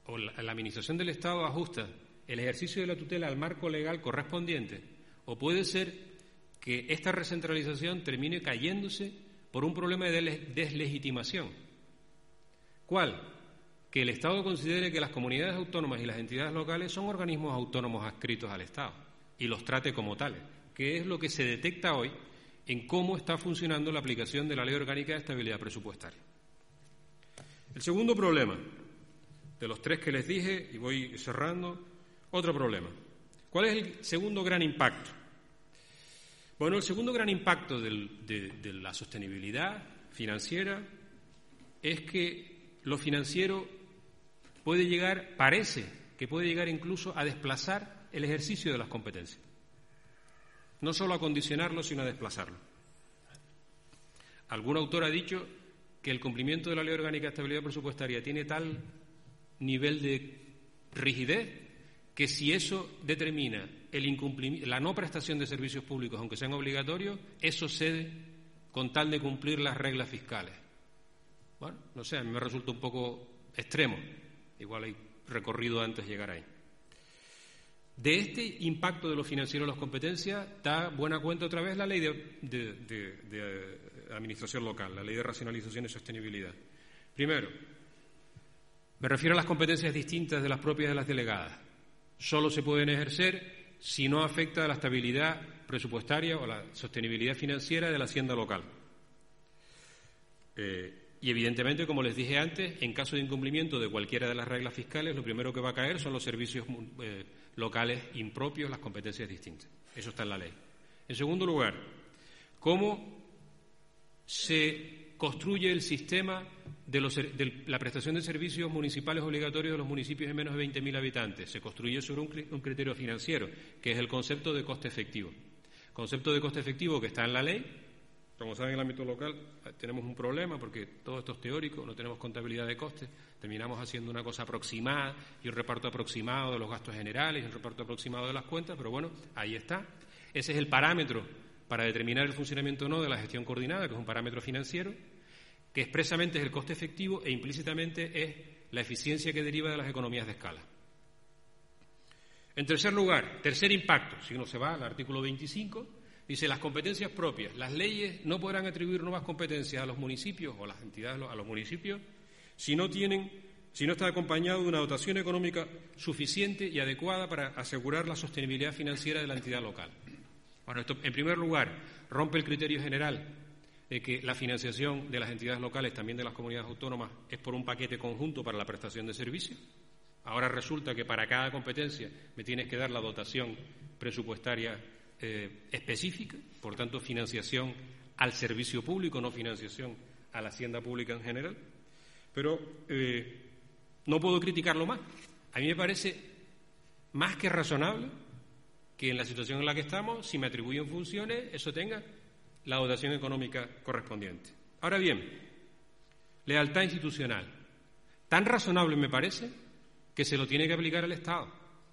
o la, la Administración del Estado ajusta el ejercicio de la tutela al marco legal correspondiente, o puede ser que esta recentralización termine cayéndose por un problema de deslegitimación. ¿Cuál? Que el Estado considere que las comunidades autónomas y las entidades locales son organismos autónomos adscritos al Estado y los trate como tales, que es lo que se detecta hoy en cómo está funcionando la aplicación de la Ley Orgánica de Estabilidad Presupuestaria. El segundo problema, de los tres que les dije, y voy cerrando, otro problema. ¿Cuál es el segundo gran impacto? Bueno, el segundo gran impacto del, de, de la sostenibilidad financiera es que lo financiero puede llegar, parece que puede llegar incluso a desplazar el ejercicio de las competencias. No solo a condicionarlo, sino a desplazarlo. Algún autor ha dicho que el cumplimiento de la Ley Orgánica de Estabilidad Presupuestaria tiene tal nivel de rigidez que si eso determina el incumplimiento, la no prestación de servicios públicos, aunque sean obligatorios, eso cede con tal de cumplir las reglas fiscales. Bueno, no sé, a mí me resulta un poco extremo. Igual hay recorrido antes de llegar ahí. De este impacto de lo financiero en las competencias da buena cuenta otra vez la Ley de, de, de, de Administración Local, la Ley de Racionalización y Sostenibilidad. Primero, me refiero a las competencias distintas de las propias de las delegadas. Solo se pueden ejercer si no afecta a la estabilidad presupuestaria o la sostenibilidad financiera de la hacienda local. Eh, y evidentemente, como les dije antes, en caso de incumplimiento de cualquiera de las reglas fiscales, lo primero que va a caer son los servicios eh, locales impropios, las competencias distintas. Eso está en la ley. En segundo lugar, ¿cómo se construye el sistema de, los, de la prestación de servicios municipales obligatorios de los municipios de menos de veinte mil habitantes? Se construye sobre un, un criterio financiero, que es el concepto de coste efectivo. Concepto de coste efectivo que está en la ley. Como saben, en el ámbito local tenemos un problema porque todo esto es teórico, no tenemos contabilidad de costes, terminamos haciendo una cosa aproximada y un reparto aproximado de los gastos generales y un reparto aproximado de las cuentas, pero bueno, ahí está. Ese es el parámetro para determinar el funcionamiento o no de la gestión coordinada, que es un parámetro financiero, que expresamente es el coste efectivo e implícitamente es la eficiencia que deriva de las economías de escala. En tercer lugar, tercer impacto, si uno se va al artículo veinticinco, dice las competencias propias. Las leyes no podrán atribuir nuevas competencias a los municipios o a las entidades a los municipios si no tienen, si no está acompañado de una dotación económica suficiente y adecuada para asegurar la sostenibilidad financiera de la entidad local. Bueno, esto, en primer lugar, rompe el criterio general de que la financiación de las entidades locales, también de las comunidades autónomas, es por un paquete conjunto para la prestación de servicios. Ahora resulta que para cada competencia me tienes que dar la dotación presupuestaria Eh, específica, por tanto financiación al servicio público, no financiación a la hacienda pública en general, pero eh, no puedo criticarlo más. A mí me parece más que razonable que en la situación en la que estamos, si me atribuyen funciones, eso tenga la dotación económica correspondiente. Ahora bien, lealtad institucional. Tan razonable me parece que se lo tiene que aplicar el Estado.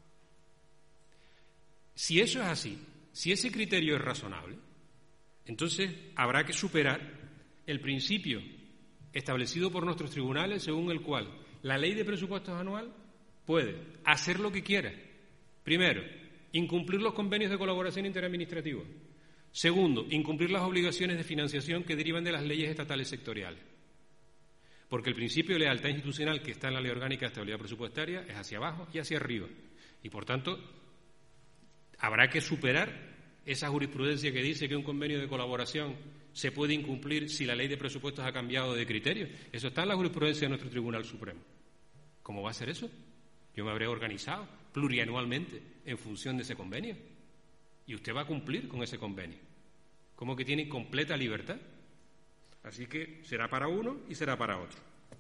Si eso es así, si ese criterio es razonable, entonces habrá que superar el principio establecido por nuestros tribunales según el cual la ley de presupuestos anual puede hacer lo que quiera. Primero, incumplir los convenios de colaboración interadministrativa. Segundo, incumplir las obligaciones de financiación que derivan de las leyes estatales sectoriales. Porque el principio de lealtad institucional que está en la Ley Orgánica de Estabilidad Presupuestaria es hacia abajo y hacia arriba. Y, por tanto, habrá que superar esa jurisprudencia que dice que un convenio de colaboración se puede incumplir si la ley de presupuestos ha cambiado de criterio. Eso está en la jurisprudencia de nuestro Tribunal Supremo. ¿Cómo va a ser eso? Yo me habré organizado plurianualmente en función de ese convenio. Y usted va a cumplir con ese convenio. ¿Cómo que tiene completa libertad? Así que será para uno y será para otro.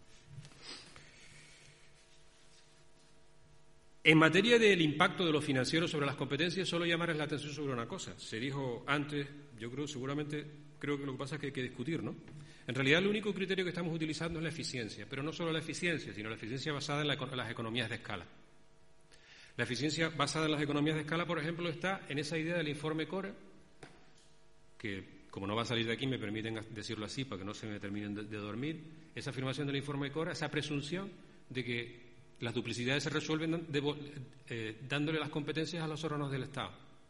En materia del impacto de lo financiero sobre las competencias, solo llamarles la atención sobre una cosa. Se dijo antes, yo creo, seguramente, creo que lo que pasa es que hay que discutir, ¿no? En realidad, el único criterio que estamos utilizando es la eficiencia, pero no solo la eficiencia, sino la eficiencia basada en, la, en las economías de escala. La eficiencia basada en las economías de escala, por ejemplo, está en esa idea del informe Cora, que, como no va a salir de aquí, me permiten decirlo así para que no se me terminen de, de dormir, esa afirmación del informe Cora, esa presunción de que Las duplicidades se resuelven de, eh, dándole las competencias a los órganos del Estado.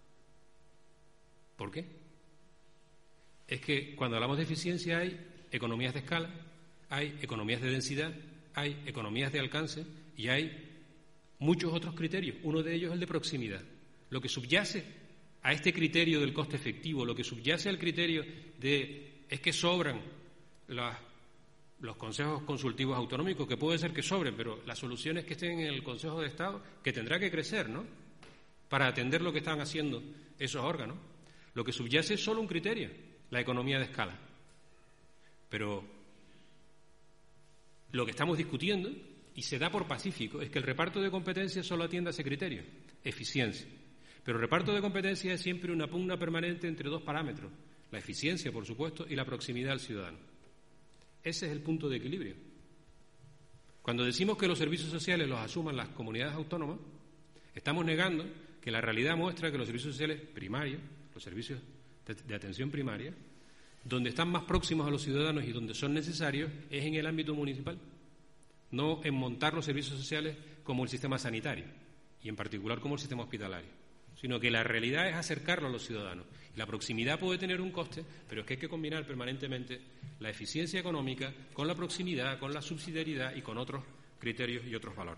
¿Por qué? Es que cuando hablamos de eficiencia hay economías de escala, hay economías de densidad, hay economías de alcance y hay muchos otros criterios. Uno de ellos es el de proximidad. Lo que subyace a este criterio del coste efectivo, lo que subyace al criterio de es que sobran las, los consejos consultivos autonómicos, que puede ser que sobren, pero las soluciones que estén en el Consejo de Estado, que tendrá que crecer, ¿no?, para atender lo que están haciendo esos órganos. Lo que subyace es solo un criterio, la economía de escala. Pero lo que estamos discutiendo, y se da por pacífico, es que el reparto de competencias solo atiende a ese criterio, eficiencia. Pero el reparto de competencias es siempre una pugna permanente entre dos parámetros, la eficiencia, por supuesto, y la proximidad al ciudadano. Ese es el punto de equilibrio. Cuando decimos que los servicios sociales los asuman las comunidades autónomas, estamos negando que la realidad muestra que los servicios sociales primarios, los servicios de, de atención primaria, donde están más próximos a los ciudadanos y donde son necesarios, es en el ámbito municipal, no en montar los servicios sociales como el sistema sanitario y en particular como el sistema hospitalario, sino que la realidad es acercarlo a los ciudadanos. Y la proximidad puede tener un coste, pero es que hay que combinar permanentemente la eficiencia económica con la proximidad, con la subsidiariedad y con otros criterios y otros valores.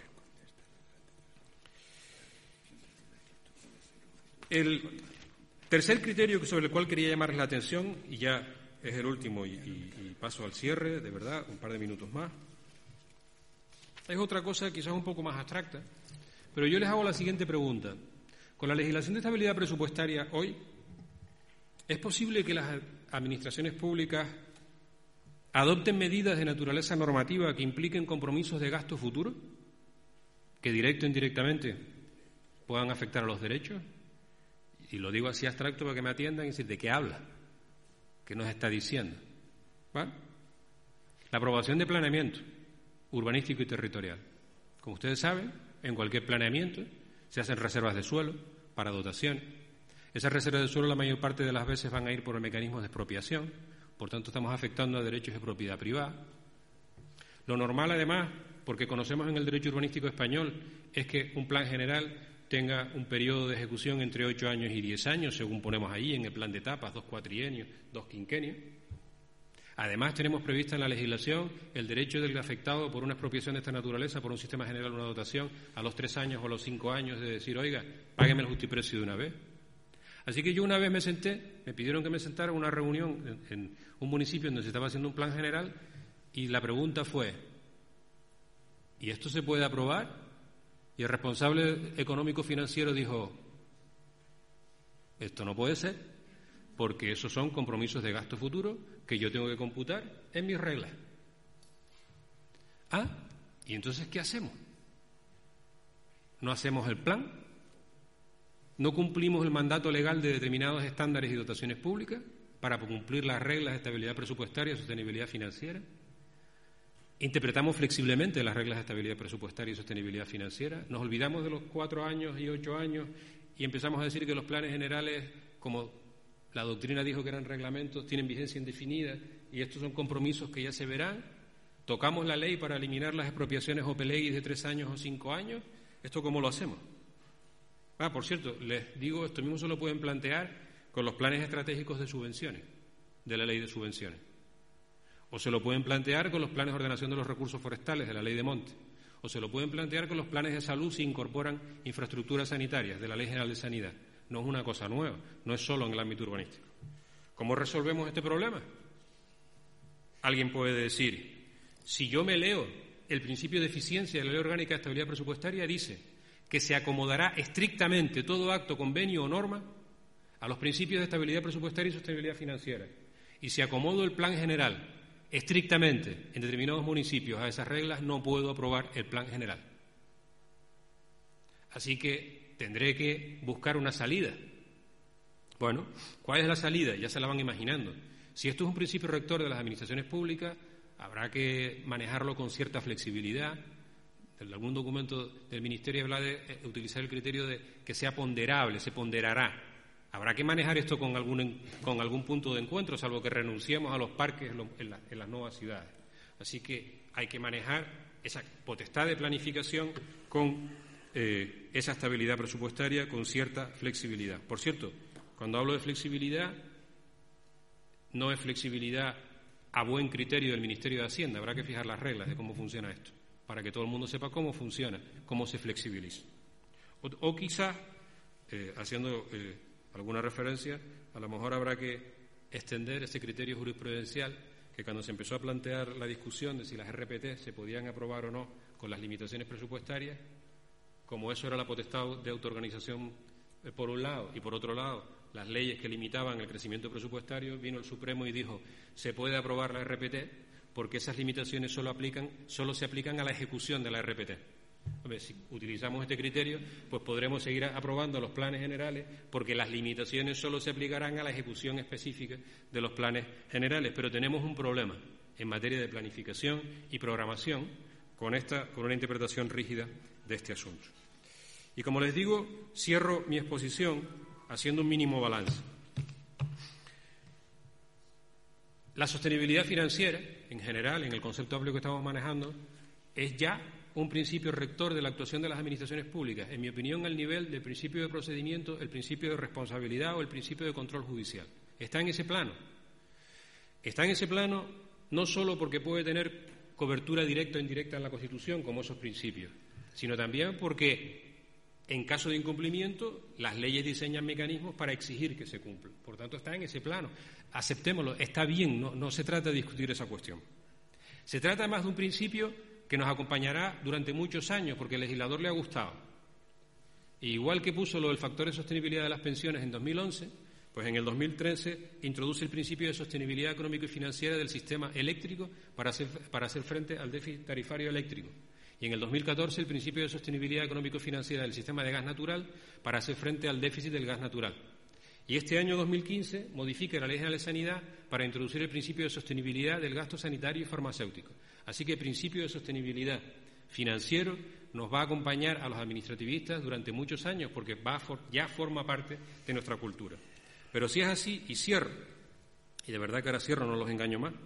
El tercer criterio sobre el cual quería llamarles la atención, y ya es el último y, y, y paso al cierre, de verdad, un par de minutos más, es otra cosa quizás un poco más abstracta, pero yo les hago la siguiente pregunta. Con la legislación de estabilidad presupuestaria hoy, ¿es posible que las administraciones públicas adopten medidas de naturaleza normativa que impliquen compromisos de gasto futuro, que directo o indirectamente puedan afectar a los derechos? Y lo digo así abstracto para que me atiendan y decir, ¿de qué habla? ¿Qué nos está diciendo? ¿Vale? La aprobación de planeamiento urbanístico y territorial. Como ustedes saben, en cualquier planeamiento se hacen reservas de suelo para dotación. Esas reservas de suelo la mayor parte de las veces van a ir por el mecanismo de expropiación, por tanto estamos afectando a derechos de propiedad privada. Lo normal, además, porque conocemos en el derecho urbanístico español, es que un plan general tenga un periodo de ejecución entre ocho años y diez años, según ponemos ahí en el plan de etapas, dos cuatrienios, dos quinquenios. Además, tenemos prevista en la legislación el derecho del afectado por una expropiación de esta naturaleza, por un sistema general, una dotación, a los tres años o a los cinco años, de decir, oiga, págueme el justiprecio de una vez. Así que yo una vez me senté, me pidieron que me sentara en una reunión en, en un municipio donde se estaba haciendo un plan general y la pregunta fue, ¿y esto se puede aprobar? Y el responsable económico financiero dijo, esto no puede ser, porque esos son compromisos de gasto futuro que yo tengo que computar en mis reglas. Ah, ¿y entonces qué hacemos? ¿No hacemos el plan? ¿No cumplimos el mandato legal de determinados estándares y dotaciones públicas para cumplir las reglas de estabilidad presupuestaria y sostenibilidad financiera? ¿Interpretamos flexiblemente las reglas de estabilidad presupuestaria y sostenibilidad financiera? ¿Nos olvidamos de los cuatro años y ocho años y empezamos a decir que los planes generales, como la doctrina dijo que eran reglamentos, tienen vigencia indefinida y estos son compromisos que ya se verán? ¿Tocamos la ley para eliminar las expropiaciones o peleguis de tres años o cinco años? ¿Esto cómo lo hacemos? Ah, por cierto, les digo, esto mismo se lo pueden plantear con los planes estratégicos de subvenciones, de la ley de subvenciones. O se lo pueden plantear con los planes de ordenación de los recursos forestales de la ley de monte. O se lo pueden plantear con los planes de salud si incorporan infraestructuras sanitarias de la Ley General de Sanidad. No es una cosa nueva, no es solo en el ámbito urbanístico. ¿Cómo resolvemos este problema? Alguien puede decir, si yo me leo el principio de eficiencia de la Ley Orgánica de Estabilidad Presupuestaria, dice que se acomodará estrictamente todo acto, convenio o norma a los principios de estabilidad presupuestaria y sostenibilidad financiera. Y si acomodo el plan general estrictamente en determinados municipios a esas reglas, no puedo aprobar el plan general. Así que tendré que buscar una salida. Bueno, ¿cuál es la salida? Ya se la van imaginando. Si esto es un principio rector de las administraciones públicas, habrá que manejarlo con cierta flexibilidad. En algún documento del Ministerio habla de utilizar el criterio de que sea ponderable, se ponderará. Habrá que manejar esto con algún, con algún punto de encuentro, salvo que renunciemos a los parques en, lo, en, la, en las nuevas ciudades. Así que hay que manejar esa potestad de planificación con eh, esa estabilidad presupuestaria, con cierta flexibilidad. Por cierto, cuando hablo de flexibilidad, no es flexibilidad a buen criterio del Ministerio de Hacienda. Habrá que fijar las reglas de cómo funciona esto, para que todo el mundo sepa cómo funciona, cómo se flexibiliza. O, o quizás, eh, haciendo eh, alguna referencia, a lo mejor habrá que extender ese criterio jurisprudencial que cuando se empezó a plantear la discusión de si las R P T se podían aprobar o no con las limitaciones presupuestarias, como eso era la potestad de autoorganización eh, por un lado, y por otro lado las leyes que limitaban el crecimiento presupuestario, vino el Supremo y dijo se puede aprobar la R P T porque esas limitaciones solo, aplican, solo se aplican a la ejecución de la R P T. Hombre, si utilizamos este criterio, pues podremos seguir aprobando los planes generales porque las limitaciones solo se aplicarán a la ejecución específica de los planes generales. Pero tenemos un problema en materia de planificación y programación con, esta, con una interpretación rígida de este asunto. Y como les digo, cierro mi exposición haciendo un mínimo balance. La sostenibilidad financiera, en general, en el concepto amplio que estamos manejando, es ya un principio rector de la actuación de las administraciones públicas, en mi opinión, al nivel del principio de procedimiento, el principio de responsabilidad o el principio de control judicial. Está en ese plano. Está en ese plano no solo porque puede tener cobertura directa o indirecta en la Constitución, como esos principios, sino también porque, en caso de incumplimiento, las leyes diseñan mecanismos para exigir que se cumpla. Por tanto, está en ese plano. Aceptémoslo, está bien, no, no se trata de discutir esa cuestión. Se trata más de un principio que nos acompañará durante muchos años, porque al legislador le ha gustado. E igual que puso lo del factor de sostenibilidad de las pensiones en dos mil once, pues en el dos mil trece introduce el principio de sostenibilidad económico y financiera del sistema eléctrico para hacer, para hacer frente al déficit tarifario eléctrico. Y en el dos mil catorce el principio de sostenibilidad económico-financiera del sistema de gas natural para hacer frente al déficit del gas natural. Y este año dos mil quince modifica la Ley General de Sanidad para introducir el principio de sostenibilidad del gasto sanitario y farmacéutico. Así que el principio de sostenibilidad financiero nos va a acompañar a los administrativistas durante muchos años porque va a for- ya forma parte de nuestra cultura. Pero si es así, y cierro, y de verdad que ahora cierro, no los engaño más,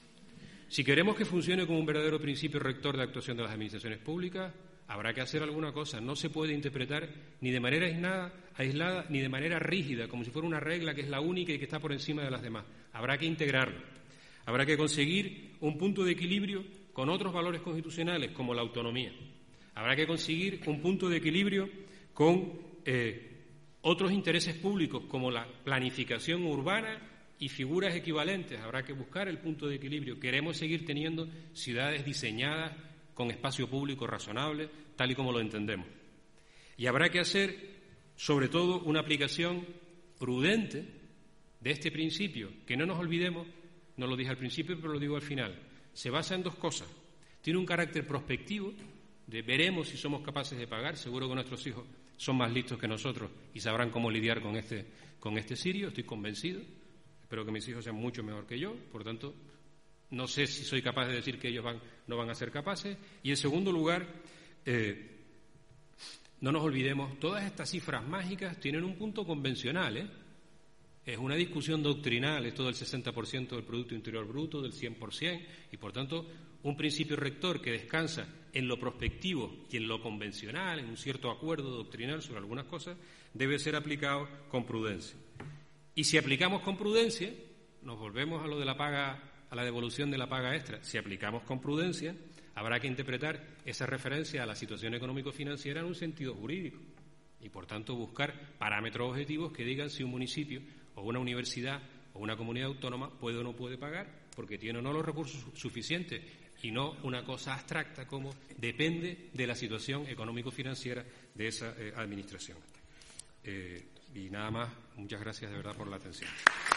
si queremos que funcione como un verdadero principio rector de actuación de las administraciones públicas, habrá que hacer alguna cosa. No se puede interpretar ni de manera aislada, aislada ni de manera rígida, como si fuera una regla que es la única y que está por encima de las demás. Habrá que integrarlo. Habrá que conseguir un punto de equilibrio con otros valores constitucionales, como la autonomía. Habrá que conseguir un punto de equilibrio con eh, otros intereses públicos, como la planificación urbana y figuras equivalentes. Habrá que buscar el punto de equilibrio. Queremos seguir teniendo ciudades diseñadas con espacio público razonable, tal y como lo entendemos. Y habrá que hacer, sobre todo, una aplicación prudente de este principio, que no nos olvidemos, no lo dije al principio, pero lo digo al final, se basa en dos cosas. Tiene un carácter prospectivo, de veremos si somos capaces de pagar, seguro que nuestros hijos son más listos que nosotros y sabrán cómo lidiar con este, con este sirio, estoy convencido, espero que mis hijos sean mucho mejor que yo, por tanto, no sé si soy capaz de decir que ellos van, no van a ser capaces. Y en segundo lugar, eh, no nos olvidemos, todas estas cifras mágicas tienen un punto convencional, ¿eh? Es una discusión doctrinal, esto del sesenta por ciento del Producto Interior Bruto, del cien por ciento, y por tanto un principio rector que descansa en lo prospectivo y en lo convencional, en un cierto acuerdo doctrinal sobre algunas cosas, debe ser aplicado con prudencia. Y si aplicamos con prudencia, nos volvemos a lo de la paga, a la devolución de la paga extra. Si aplicamos con prudencia, habrá que interpretar esa referencia a la situación económico-financiera en un sentido jurídico y, por tanto, buscar parámetros objetivos que digan si un municipio o una universidad o una comunidad autónoma puede o no puede pagar porque tiene o no los recursos suficientes y no una cosa abstracta como depende de la situación económico-financiera de esa eh, administración. Eh, y nada más, muchas gracias de verdad por la atención.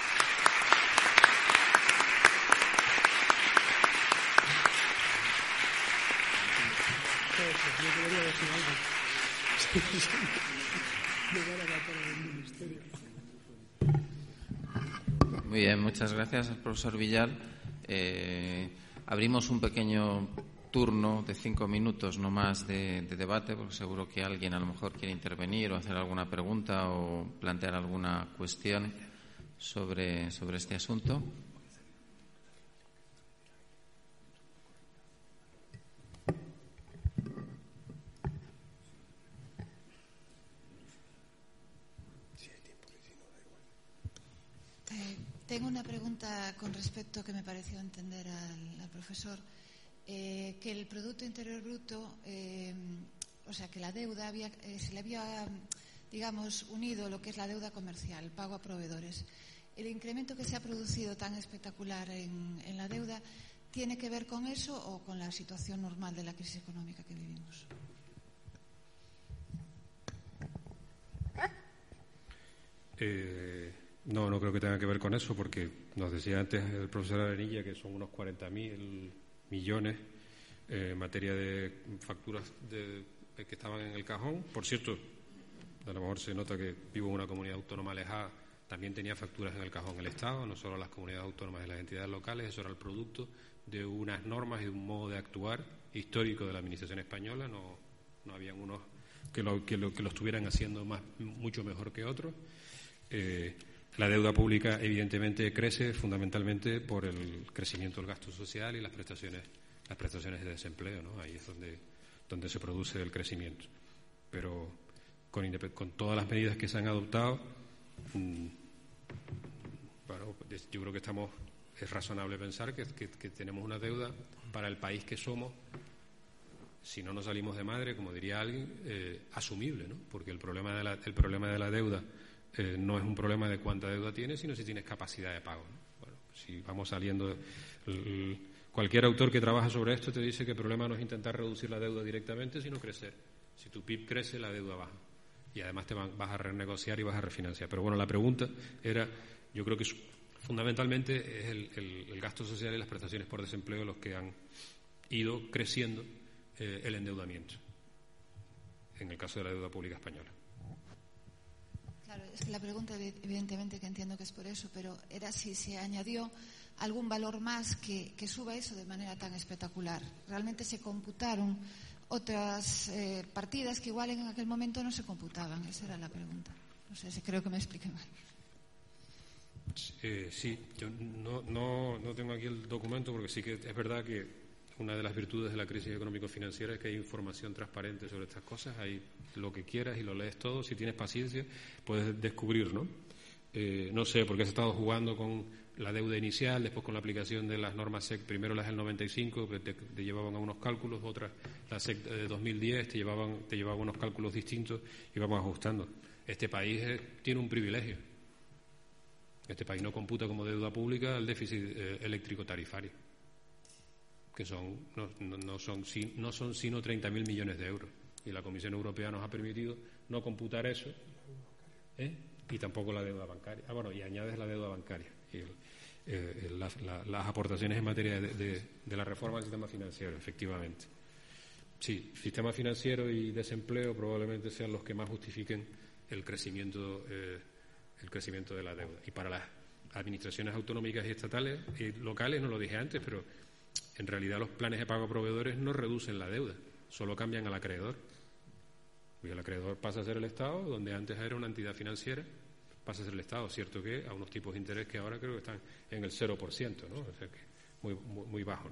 Muy bien, muchas gracias al profesor Villal. Eh, abrimos un pequeño turno de cinco minutos, no más, de, de debate, porque seguro que alguien a lo mejor quiere intervenir o hacer alguna pregunta o plantear alguna cuestión sobre, sobre este asunto. tengo una pregunta con respecto que me pareció entender al, al profesor, eh, que el Producto Interior Bruto, eh, o sea, que la deuda había, eh, se le había, digamos, unido lo que es la deuda comercial, el pago a proveedores. ¿El incremento que se ha producido tan espectacular en, en la deuda tiene que ver con eso o con la situación normal de la crisis económica que vivimos? Eh, no, no creo que tenga que ver con eso, porque nos decía antes el profesor Arenilla que son unos cuarenta mil millones eh, en materia de facturas de, de que estaban en el cajón. Por cierto, a lo mejor se nota que vivo en una comunidad autónoma alejada, también tenía facturas en el cajón el Estado, no solo las comunidades autónomas y las entidades locales. Eso era el producto de unas normas y de un modo de actuar histórico de la Administración española. No, no habían unos que lo, que, lo, que lo estuvieran haciendo más, mucho mejor que otros. Eh, la deuda pública evidentemente crece fundamentalmente por el crecimiento del gasto social y las prestaciones las prestaciones de desempleo, ¿no? Ahí es donde, donde se produce el crecimiento. Pero con, con todas las medidas que se han adoptado, mmm, bueno, yo creo que estamos es razonable pensar que, que, que tenemos una deuda para el país que somos, si no nos salimos de madre, como diría alguien, eh, asumible, ¿no? Porque el problema de la, el problema de la deuda Eh, no es un problema de cuánta deuda tienes, sino si tienes capacidad de pago, ¿no? Bueno, si vamos saliendo... El, el, cualquier autor que trabaja sobre esto te dice que el problema no es intentar reducir la deuda directamente, sino crecer. Si tu P I B crece, la deuda baja. Y además te van, vas a renegociar y vas a refinanciar. Pero bueno, la pregunta era, yo creo que fundamentalmente es el, el, el gasto social y las prestaciones por desempleo los que han ido creciendo eh, el endeudamiento, en el caso de la deuda pública española. Claro, es que la pregunta, evidentemente que entiendo que es por eso, pero era si se añadió algún valor más que, que suba eso de manera tan espectacular. ¿Realmente se computaron otras eh, partidas que igual en aquel momento no se computaban? Esa era la pregunta. No sé si creo que me expliqué mal. Eh, sí, yo no, no, no tengo aquí el documento, porque sí que es verdad que una de las virtudes de la crisis económico-financiera es que hay información transparente sobre estas cosas. Hay lo que quieras y lo lees todo. Si tienes paciencia, puedes descubrir, ¿no? Eh, no sé, porque has estado jugando con la deuda inicial, después con la aplicación de las normas S E C, primero las del noventa y cinco, que te, te llevaban a unos cálculos, otras, la S E C de dos mil diez, te llevaban, te llevaban unos cálculos distintos y vamos ajustando. Este país eh, tiene un privilegio. Este país no computa como deuda pública el déficit eh, eléctrico tarifario, que son no, no, no son no son sino treinta mil millones de euros, y la Comisión Europea nos ha permitido no computar eso, ¿eh? Y tampoco la deuda bancaria. Ah, bueno, y añades la deuda bancaria y el, eh, la, la, las aportaciones en materia de, de, de la reforma del sistema financiero, efectivamente. Sí, sistema financiero y desempleo probablemente sean los que más justifiquen el crecimiento eh, el crecimiento de la deuda. Y para las administraciones autonómicas y estatales y locales, no lo dije antes, pero en realidad los planes de pago a proveedores no reducen la deuda, solo cambian al acreedor. Y el acreedor pasa a ser el Estado, donde antes era una entidad financiera, pasa a ser el Estado. Cierto que a unos tipos de interés que ahora creo que están en el cero por ciento, ¿no? O sea que muy, muy, muy bajo,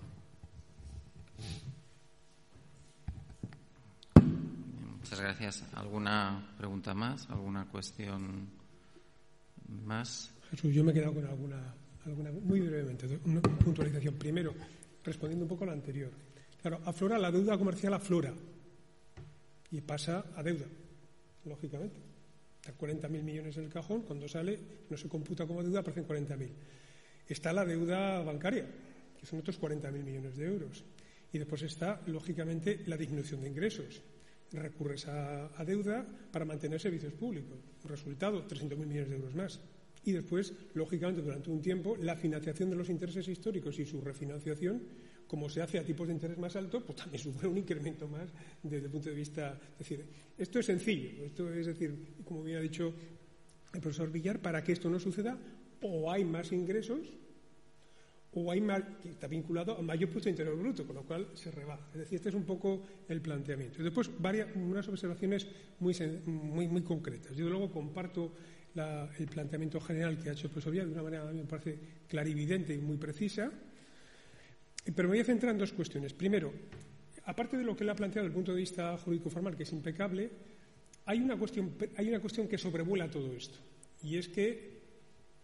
¿no? Muchas gracias. ¿Alguna pregunta más? ¿Alguna cuestión más? Jesús, yo me he quedado con alguna, alguna muy brevemente, una puntualización. Primero, respondiendo un poco a la anterior. Claro, aflora la deuda comercial, aflora y pasa a deuda, lógicamente. Está cuarenta mil millones en el cajón, cuando sale no se computa como deuda, aparecen cuarenta mil. Está la deuda bancaria, que son otros cuarenta mil millones de euros. Y después está, lógicamente, la disminución de ingresos. Recurres a, a deuda para mantener servicios públicos. Resultado, trescientos mil millones de euros más. Y después, lógicamente, durante un tiempo, la financiación de los intereses históricos y su refinanciación, como se hace a tipos de interés más altos, pues también supone un incremento más desde el punto de vista... Es decir, esto es sencillo. Esto es decir, como bien ha dicho el profesor Villar, para que esto no suceda, o hay más ingresos, o hay más, que está vinculado a mayor Producto Interior Bruto, con lo cual se rebaja. Es decir, este es un poco el planteamiento. Y después, varias, unas observaciones muy, muy, muy concretas. Yo, luego, comparto la, el planteamiento general que ha hecho el profesor Villar de una manera, a mí me parece clarividente y muy precisa. Pero me voy a centrar en dos cuestiones. Primero, aparte de lo que él ha planteado desde el punto de vista jurídico-formal, que es impecable, hay una cuestión, hay una cuestión que sobrevuela todo esto. Y es que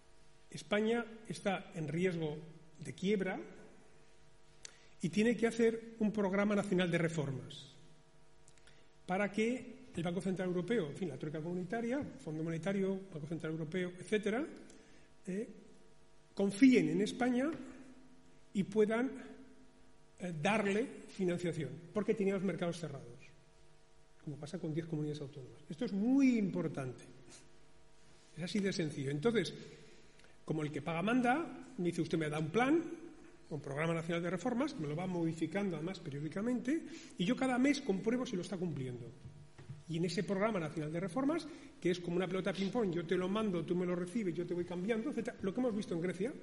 España está en riesgo de quiebra y tiene que hacer un programa nacional de reformas para que el Banco Central Europeo, en fin, la Troika Comunitaria, Fondo Monetario, Banco Central Europeo, etcétera, eh, confíen en España y puedan eh, darle financiación, porque tenía los mercados cerrados, como pasa con diez comunidades autónomas. Esto es muy importante. Es así de sencillo. Entonces, como el que paga manda, me dice usted me da un plan, un programa nacional de reformas, me lo va modificando además periódicamente, y yo cada mes compruebo si lo está cumpliendo. Y en ese programa nacional de reformas, que es como una pelota ping-pong, yo te lo mando, tú me lo recibes, yo te voy cambiando, etcétera, lo que hemos visto en Grecia,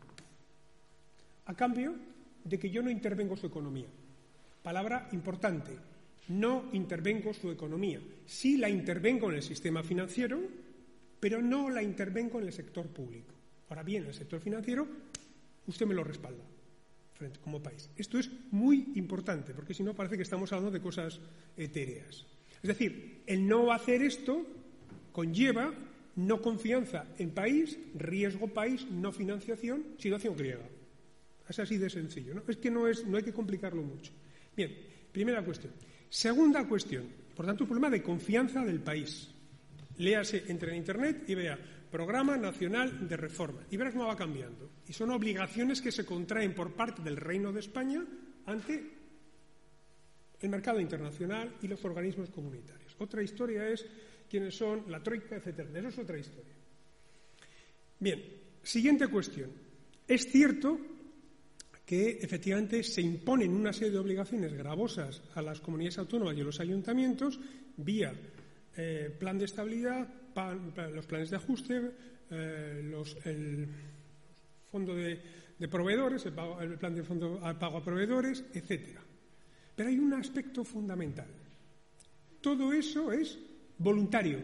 a cambio de que yo no intervengo su economía. Palabra importante, no intervengo su economía. Sí la intervengo en el sistema financiero, pero no la intervengo en el sector público. Ahora bien, el sector financiero, usted me lo respalda frente, como país. Esto es muy importante, porque si no parece que estamos hablando de cosas etéreas. Es decir, el no hacer esto conlleva no confianza en país, riesgo país, no financiación, situación griega. Es así de sencillo, ¿no? Es que no, es, no hay que complicarlo mucho. Bien, primera cuestión. Segunda cuestión, por tanto, un problema de confianza del país. Léase, entre en Internet y vea Programa Nacional de Reforma. Y verás cómo va cambiando. Y son obligaciones que se contraen por parte del Reino de España ante el mercado internacional y los organismos comunitarios. Otra historia es quiénes son, la Troika, etcétera. Eso es otra historia. Bien, siguiente cuestión. Es cierto que efectivamente se imponen una serie de obligaciones gravosas a las comunidades autónomas y a los ayuntamientos vía eh, plan de estabilidad, pan, los planes de ajuste, eh, los, el fondo de, de proveedores, el, pago, el plan de fondo al pago a proveedores, etcétera. Pero hay un aspecto fundamental. Todo eso es voluntario.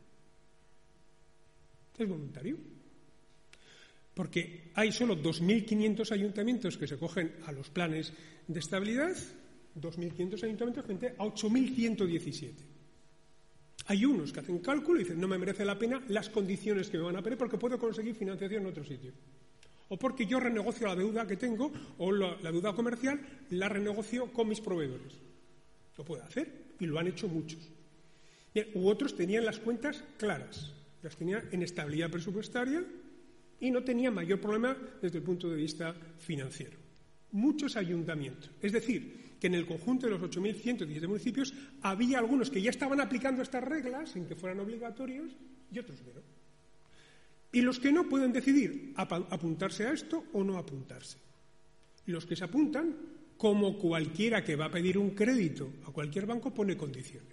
Es voluntario. Porque hay solo dos mil quinientos ayuntamientos que se cogen a los planes de estabilidad, dos mil quinientos ayuntamientos frente a ocho mil ciento diecisiete. Hay unos que hacen cálculo y dicen no me merece la pena las condiciones que me van a pedir porque puedo conseguir financiación en otro sitio. O porque yo renegocio la deuda que tengo o la, la deuda comercial la renegocio con mis proveedores. Lo puede hacer y lo han hecho muchos. Bien, u otros tenían las cuentas claras, las tenían en estabilidad presupuestaria y no tenía mayor problema desde el punto de vista financiero. Muchos ayuntamientos. Es decir, que en el conjunto de los ocho mil ciento diecisiete municipios había algunos que ya estaban aplicando estas reglas sin que fueran obligatorios y otros que no. Y los que no pueden decidir apuntarse a esto o no apuntarse. Y los que se apuntan, como cualquiera que va a pedir un crédito a cualquier banco, pone condiciones.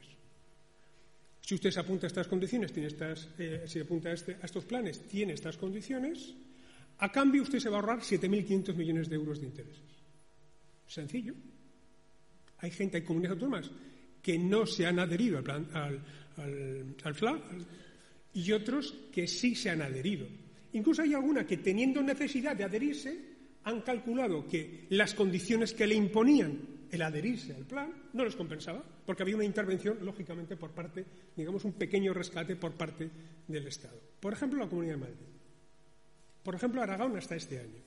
Si usted se apunta a estas condiciones, tiene estas, eh, se apunta a, este, a estos planes, tiene estas condiciones, a cambio usted se va a ahorrar siete mil quinientos millones de euros de intereses. Sencillo. Hay gente, hay comunidades autónomas que no se han adherido al, plan, al, al, al F L A al, y otros que sí se han adherido. Incluso hay alguna que, teniendo necesidad de adherirse, han calculado que las condiciones que le imponían el adherirse al plan no les compensaba, porque había una intervención, lógicamente, por parte, digamos, un pequeño rescate por parte del Estado. Por ejemplo, la Comunidad de Madrid. Por ejemplo, Aragón hasta este año.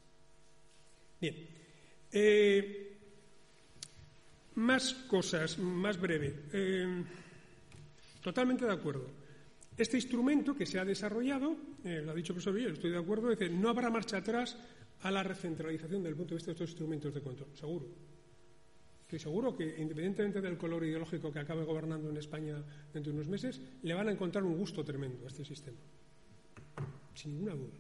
Bien. Eh, más cosas, más breve. Eh, totalmente de acuerdo. Este instrumento que se ha desarrollado, eh, lo ha dicho el profesor Villar, estoy de acuerdo, es que no habrá marcha atrás a la recentralización desde el punto de vista de estos instrumentos de control, seguro. Estoy seguro que, independientemente del color ideológico que acabe gobernando en España dentro de unos meses, le van a encontrar un gusto tremendo a este sistema. Sin ninguna duda.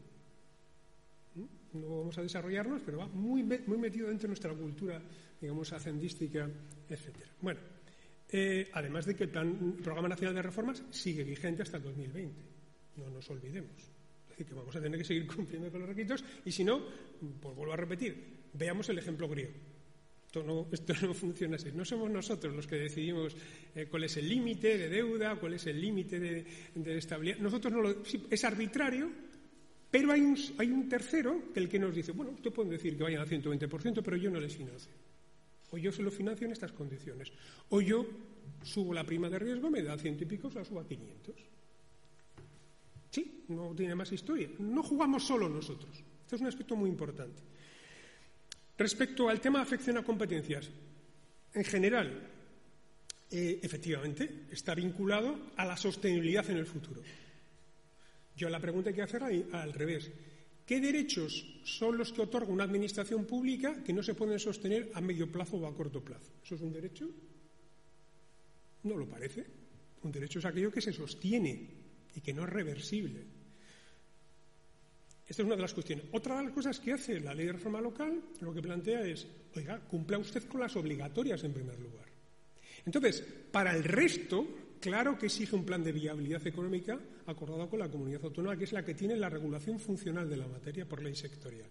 No vamos a desarrollarnos, pero va muy, muy metido dentro de nuestra cultura, digamos, hacendística, etcétera. Bueno, eh, además de que el, plan, el Programa Nacional de Reformas sigue vigente hasta el dos mil veinte. No nos olvidemos. Es decir, que vamos a tener que seguir cumpliendo con los requisitos y si no, pues vuelvo a repetir, veamos el ejemplo griego. Esto no, esto no funciona así. No somos nosotros los que decidimos eh, cuál es el límite de deuda, cuál es el límite de, de estabilidad. Nosotros no lo, sí, es arbitrario, pero hay un, hay un tercero que el que nos dice, bueno, usted puede decir que vayan al ciento veinte por ciento, pero yo no les financio. O yo se lo financio en estas condiciones. O yo subo la prima de riesgo, me da ciento y pico, se la subo a quinientos. Sí, no tiene más historia. No jugamos solo nosotros. Este es un aspecto muy importante. Respecto al tema de afección a competencias, en general, eh, efectivamente, está vinculado a la sostenibilidad en el futuro. Yo la pregunta hay que hacer ahí, al revés. ¿Qué derechos son los que otorga una administración pública que no se pueden sostener a medio plazo o a corto plazo? ¿Eso es un derecho? No lo parece. Un derecho es aquello que se sostiene y que no es reversible. Esta es una de las cuestiones. Otra de las cosas que hace la ley de reforma local, lo que plantea es, oiga, cumpla usted con las obligatorias en primer lugar. Entonces, para el resto, claro que exige un plan de viabilidad económica acordado con la comunidad autónoma, que es la que tiene la regulación funcional de la materia por ley sectorial.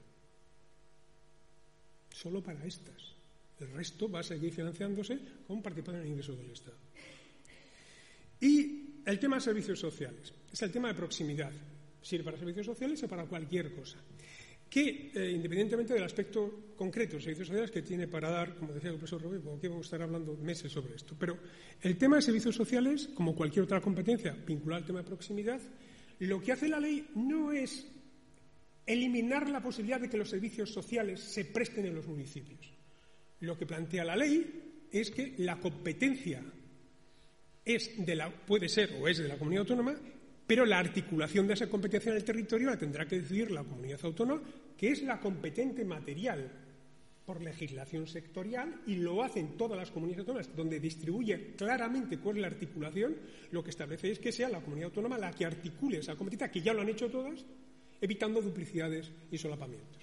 Solo para estas. El resto va a seguir financiándose con participación en ingresos del Estado. Y el tema de servicios sociales. Es el tema de proximidad. Sirve para servicios sociales o para cualquier cosa. Que, eh, independientemente del aspecto concreto de servicios sociales que tiene para dar, como decía el profesor Rubén, porque aquí vamos a estar hablando meses sobre esto, pero el tema de servicios sociales, como cualquier otra competencia vinculada al tema de proximidad, lo que hace la ley no es eliminar la posibilidad de que los servicios sociales se presten en los municipios. Lo que plantea la ley es que la competencia es de la, puede ser o es de la comunidad autónoma, pero la articulación de esa competencia en el territorio la tendrá que decidir la comunidad autónoma, que es la competente material por legislación sectorial, y lo hacen todas las comunidades autónomas, donde distribuye claramente cuál es la articulación. Lo que establece es que sea la comunidad autónoma la que articule esa competencia, que ya lo han hecho todas, evitando duplicidades y solapamientos.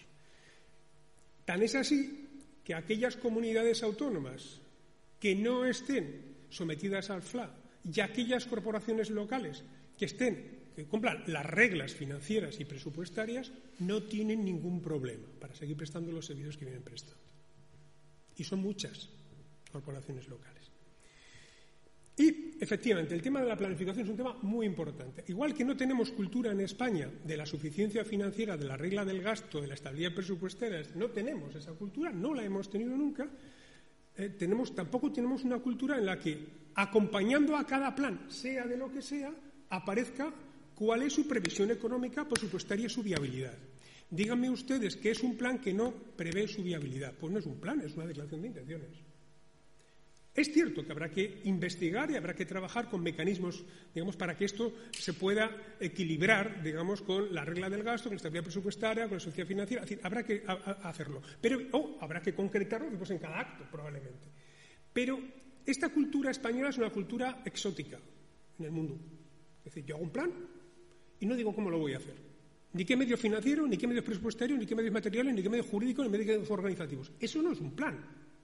Tan es así que aquellas comunidades autónomas que no estén sometidas al F L A y aquellas corporaciones locales que estén, que cumplan las reglas financieras y presupuestarias, no tienen ningún problema para seguir prestando los servicios que vienen prestando. Y son muchas corporaciones locales. Y, efectivamente, el tema de la planificación es un tema muy importante. Igual que no tenemos cultura en España de la suficiencia financiera, de la regla del gasto, de la estabilidad presupuestaria, no tenemos esa cultura, no la hemos tenido nunca. Eh, tenemos, tampoco tenemos una cultura en la que, acompañando a cada plan, sea de lo que sea, aparezca cuál es su previsión económica, presupuestaria y su viabilidad. Díganme ustedes que es un plan que no prevé su viabilidad. Pues no es un plan, es una declaración de intenciones. Es cierto que habrá que investigar y habrá que trabajar con mecanismos, digamos, para que esto se pueda equilibrar, digamos, con la regla del gasto, con la estabilidad presupuestaria, con la sociedad financiera. Es decir, habrá que a, a hacerlo. Pero, o habrá que concretarlo después en cada acto, probablemente. Pero esta cultura española es una cultura exótica en el mundo. Es decir, yo hago un plan y no digo cómo lo voy a hacer. Ni qué medios financieros, ni qué medios presupuestarios, ni qué medios materiales, ni qué medios jurídicos, ni medios organizativos. Eso no es un plan.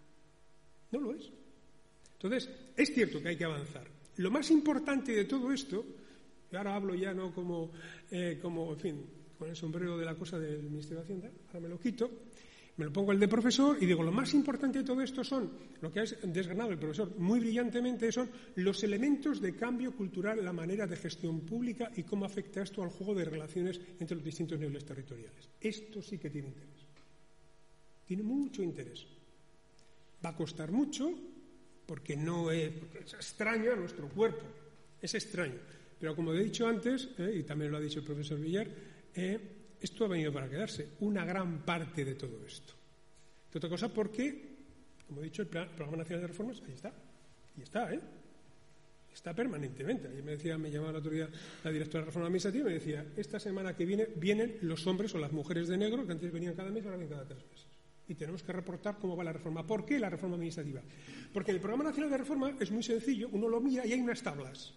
No lo es. Entonces, es cierto que hay que avanzar. Lo más importante de todo esto, y ahora hablo ya no como, eh, como, en fin, con el sombrero de la cosa del Ministerio de Hacienda, ahora me lo quito, me lo pongo el de profesor y digo, lo más importante de todo esto son, lo que ha desgranado el profesor muy brillantemente, son los elementos de cambio cultural, la manera de gestión pública y cómo afecta esto al juego de relaciones entre los distintos niveles territoriales. Esto sí que tiene interés. Tiene mucho interés. Va a costar mucho porque no es, porque es extraño a nuestro cuerpo. Es extraño. Pero como he dicho antes, eh, y también lo ha dicho el profesor Villar, eh, esto ha venido para quedarse, una gran parte de todo esto. De otra cosa porque, como he dicho, el plan, Programa Nacional de Reformas, ahí está, y está, ¿eh? Está permanentemente. Ayer me decía, me llamaba la autoridad, la directora de Reforma Administrativa, y me decía, esta semana que viene vienen los hombres o las mujeres de negro, que antes venían cada mes, ahora vienen cada tres meses. Y tenemos que reportar cómo va la reforma. ¿Por qué la reforma administrativa? Porque el Programa Nacional de Reforma es muy sencillo, uno lo mira y hay unas tablas.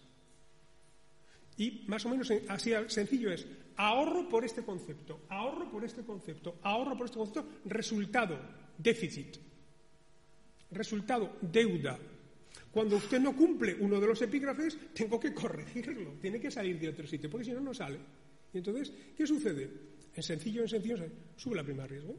Y más o menos así sencillo es ahorro por este concepto, ahorro por este concepto, ahorro por este concepto, resultado, déficit, resultado, deuda. Cuando usted no cumple uno de los epígrafes, tengo que corregirlo, tiene que salir de otro sitio, porque si no, no sale. Y entonces, ¿qué sucede? En sencillo, en sencillo, sube la prima de riesgo.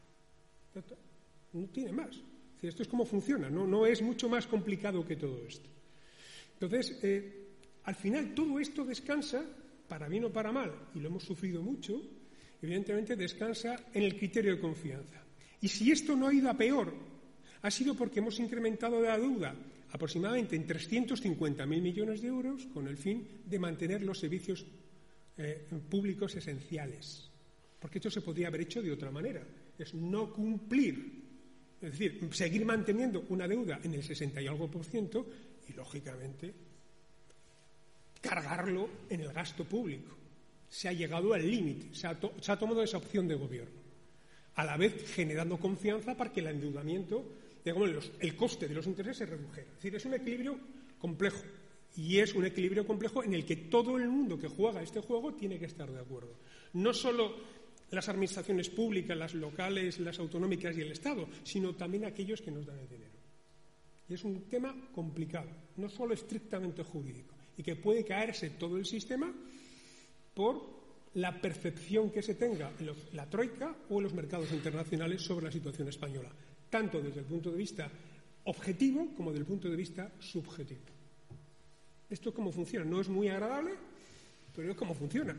No tiene más. Esto es como funciona, no, no es mucho más complicado que todo esto. Entonces, eh, al final todo esto descansa, para bien o para mal, y lo hemos sufrido mucho, evidentemente descansa en el criterio de confianza. Y si esto no ha ido a peor, ha sido porque hemos incrementado la deuda aproximadamente en trescientos cincuenta mil millones de euros con el fin de mantener los servicios eh, públicos esenciales. Porque esto se podría haber hecho de otra manera. Es no cumplir, es decir, seguir manteniendo una deuda en el sesenta y algo por ciento y, lógicamente, cargarlo en el gasto público. Se ha llegado al límite, se ha, to- se ha tomado esa opción de gobierno, a la vez generando confianza para que el endeudamiento, digamos, los, el coste de los intereses se redujera. Es decir, es un equilibrio complejo y es un equilibrio complejo en el que todo el mundo que juega este juego tiene que estar de acuerdo. No solo las administraciones públicas, las locales, las autonómicas y el Estado, sino también aquellos que nos dan el dinero. Y es un tema complicado, no solo estrictamente jurídico, y que puede caerse todo el sistema por la percepción que se tenga en los, la troika o en los mercados internacionales sobre la situación española, tanto desde el punto de vista objetivo como desde el punto de vista subjetivo. Esto es cómo funciona. No es muy agradable, pero es cómo funciona.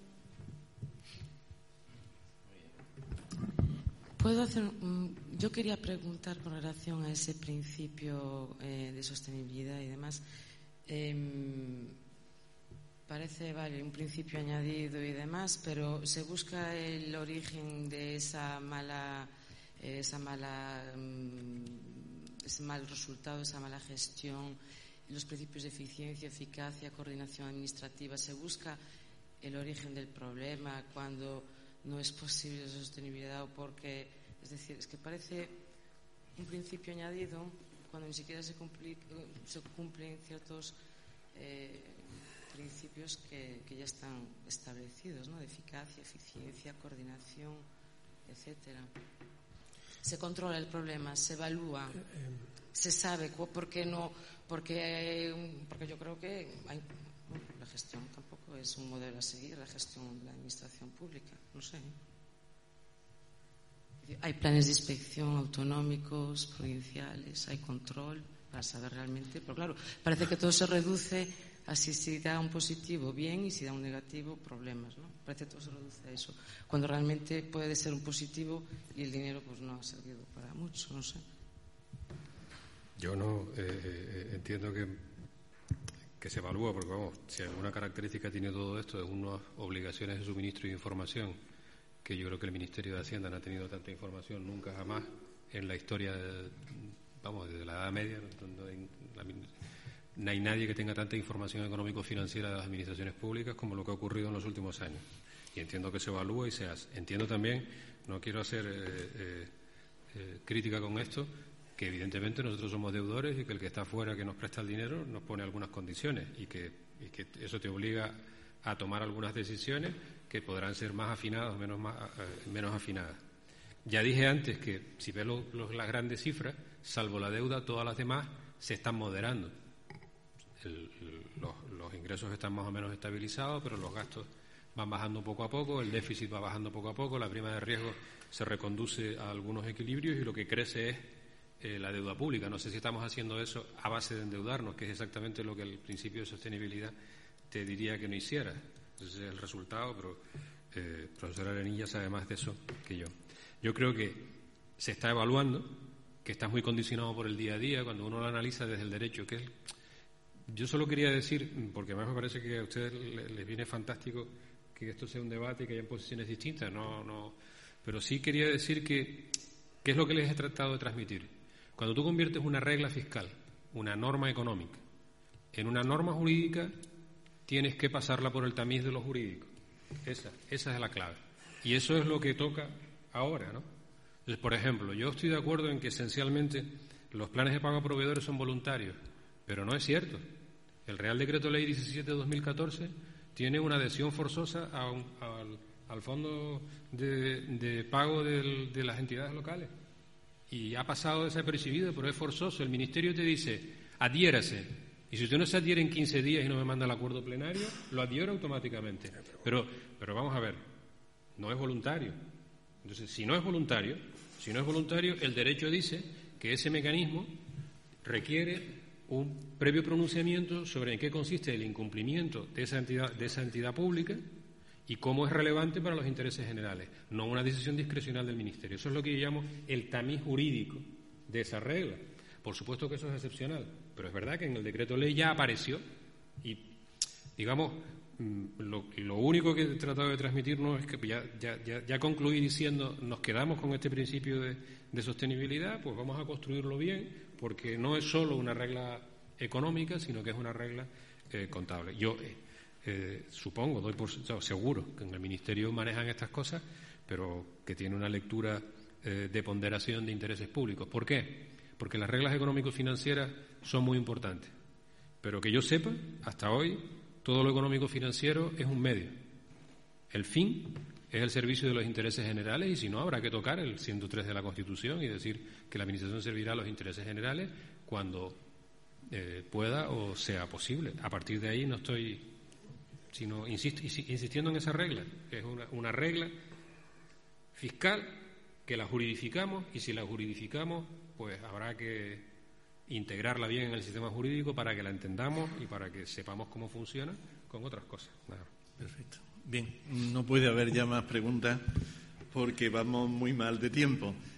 Puedo hacer. Um, yo quería preguntar con relación a ese principio eh, de sostenibilidad y demás. Eh, Parece, vale, un principio añadido y demás, pero se busca el origen de esa mala, esa mala, ese mal resultado, esa mala gestión, los principios de eficiencia, eficacia, coordinación administrativa. Se busca el origen del problema cuando no es posible la sostenibilidad o porque, es decir, es que parece un principio añadido cuando ni siquiera se, cumpli, se cumplen ciertos eh, principios que, que ya están establecidos, ¿no? De eficacia, eficiencia, coordinación, etcétera. Se controla el problema, se evalúa, se sabe por qué no, porque, porque yo creo que hay, bueno, la gestión tampoco es un modelo a seguir, la gestión de la administración pública, no sé. Hay planes de inspección autonómicos, provinciales, hay control para saber realmente, pero claro, parece que todo se reduce. Así, si da un positivo, bien, y si da un negativo, problemas, ¿no? Parece que todo se reduce a eso. Cuando realmente puede ser un positivo y el dinero pues no ha servido para mucho, no sé. Yo no eh, eh, entiendo que, que se evalúa, porque vamos, si alguna característica tiene todo esto, es unas obligaciones de suministro de información, que yo creo que el Ministerio de Hacienda no ha tenido tanta información nunca jamás en la historia, de, vamos, desde la Edad Media, no, no, en la, no hay nadie que tenga tanta información económico-financiera de las administraciones públicas como lo que ha ocurrido en los últimos años. Y entiendo que se evalúa y se hace. Entiendo también, no quiero hacer eh, eh, eh, crítica con esto, que evidentemente nosotros somos deudores y que el que está fuera, que nos presta el dinero, nos pone algunas condiciones y que, y que eso te obliga a tomar algunas decisiones que podrán ser más afinadas o menos, más, eh, menos afinadas. Ya dije antes que si ves lo, lo, las grandes cifras, salvo la deuda, todas las demás se están moderando. El, el, los, los ingresos están más o menos estabilizados, pero los gastos van bajando poco a poco, el déficit va bajando poco a poco, la prima de riesgo se reconduce a algunos equilibrios y lo que crece es eh, la deuda pública. No sé si estamos haciendo eso a base de endeudarnos, que es exactamente lo que el principio de sostenibilidad te diría que no hiciera. Ese es el resultado, pero eh, el profesor Arenilla sabe más de eso que yo. Yo creo que se está evaluando, que está muy condicionado por el día a día, cuando uno lo analiza desde el derecho, que es... Yo solo quería decir, porque además me parece que a ustedes les viene fantástico que esto sea un debate y que hayan posiciones distintas, no, no, pero sí quería decir que, ¿qué es lo que les he tratado de transmitir? Cuando tú conviertes una regla fiscal, una norma económica, en una norma jurídica, tienes que pasarla por el tamiz de lo jurídico. Esa, esa es la clave. Y eso es lo que toca ahora, ¿no? Entonces, por ejemplo, yo estoy de acuerdo en que esencialmente los planes de pago a proveedores son voluntarios, pero no es cierto. El Real Decreto Ley diecisiete de dos mil catorce tiene una adhesión forzosa a un, al, al fondo de, de pago del, de las entidades locales. Y ha pasado desapercibido, pero es forzoso. El Ministerio te dice, adhiérase. Y si usted no se adhiere en quince días y no me manda el acuerdo plenario, lo adhiero automáticamente. Pero, pero vamos a ver, no es voluntario. Entonces, si no es voluntario, si no es voluntario, el derecho dice que ese mecanismo requiere un previo pronunciamiento sobre en qué consiste el incumplimiento de esa entidad, de esa entidad pública y cómo es relevante para los intereses generales, no una decisión discrecional del Ministerio. Eso es lo que yo llamo el tamiz jurídico de esa regla. Por supuesto que eso es excepcional, pero es verdad que en el decreto ley ya apareció y digamos, lo, lo único que he tratado de transmitirnos es que ya, ya, ya, ya concluí diciendo, nos quedamos con este principio de, de sostenibilidad, pues vamos a construirlo bien, porque no es solo una regla económica, sino que es una regla eh, contable. Yo eh, eh, supongo, doy por seguro que en el Ministerio manejan estas cosas, pero que tiene una lectura eh, de ponderación de intereses públicos. ¿Por qué? Porque las reglas económico-financieras son muy importantes, pero que yo sepa, hasta hoy, todo lo económico-financiero es un medio. El fin es el servicio de los intereses generales, y si no, habrá que tocar el ciento tres de la Constitución y decir que la Administración servirá a los intereses generales cuando eh, pueda o sea posible. A partir de ahí no estoy, sino insisto, insistiendo en esa regla, que es una, una regla fiscal que la juridificamos, y si la juridificamos, pues habrá que integrarla bien en el sistema jurídico para que la entendamos y para que sepamos cómo funciona con otras cosas. Nada. Perfecto. Bien, no puede haber ya más preguntas porque vamos muy mal de tiempo.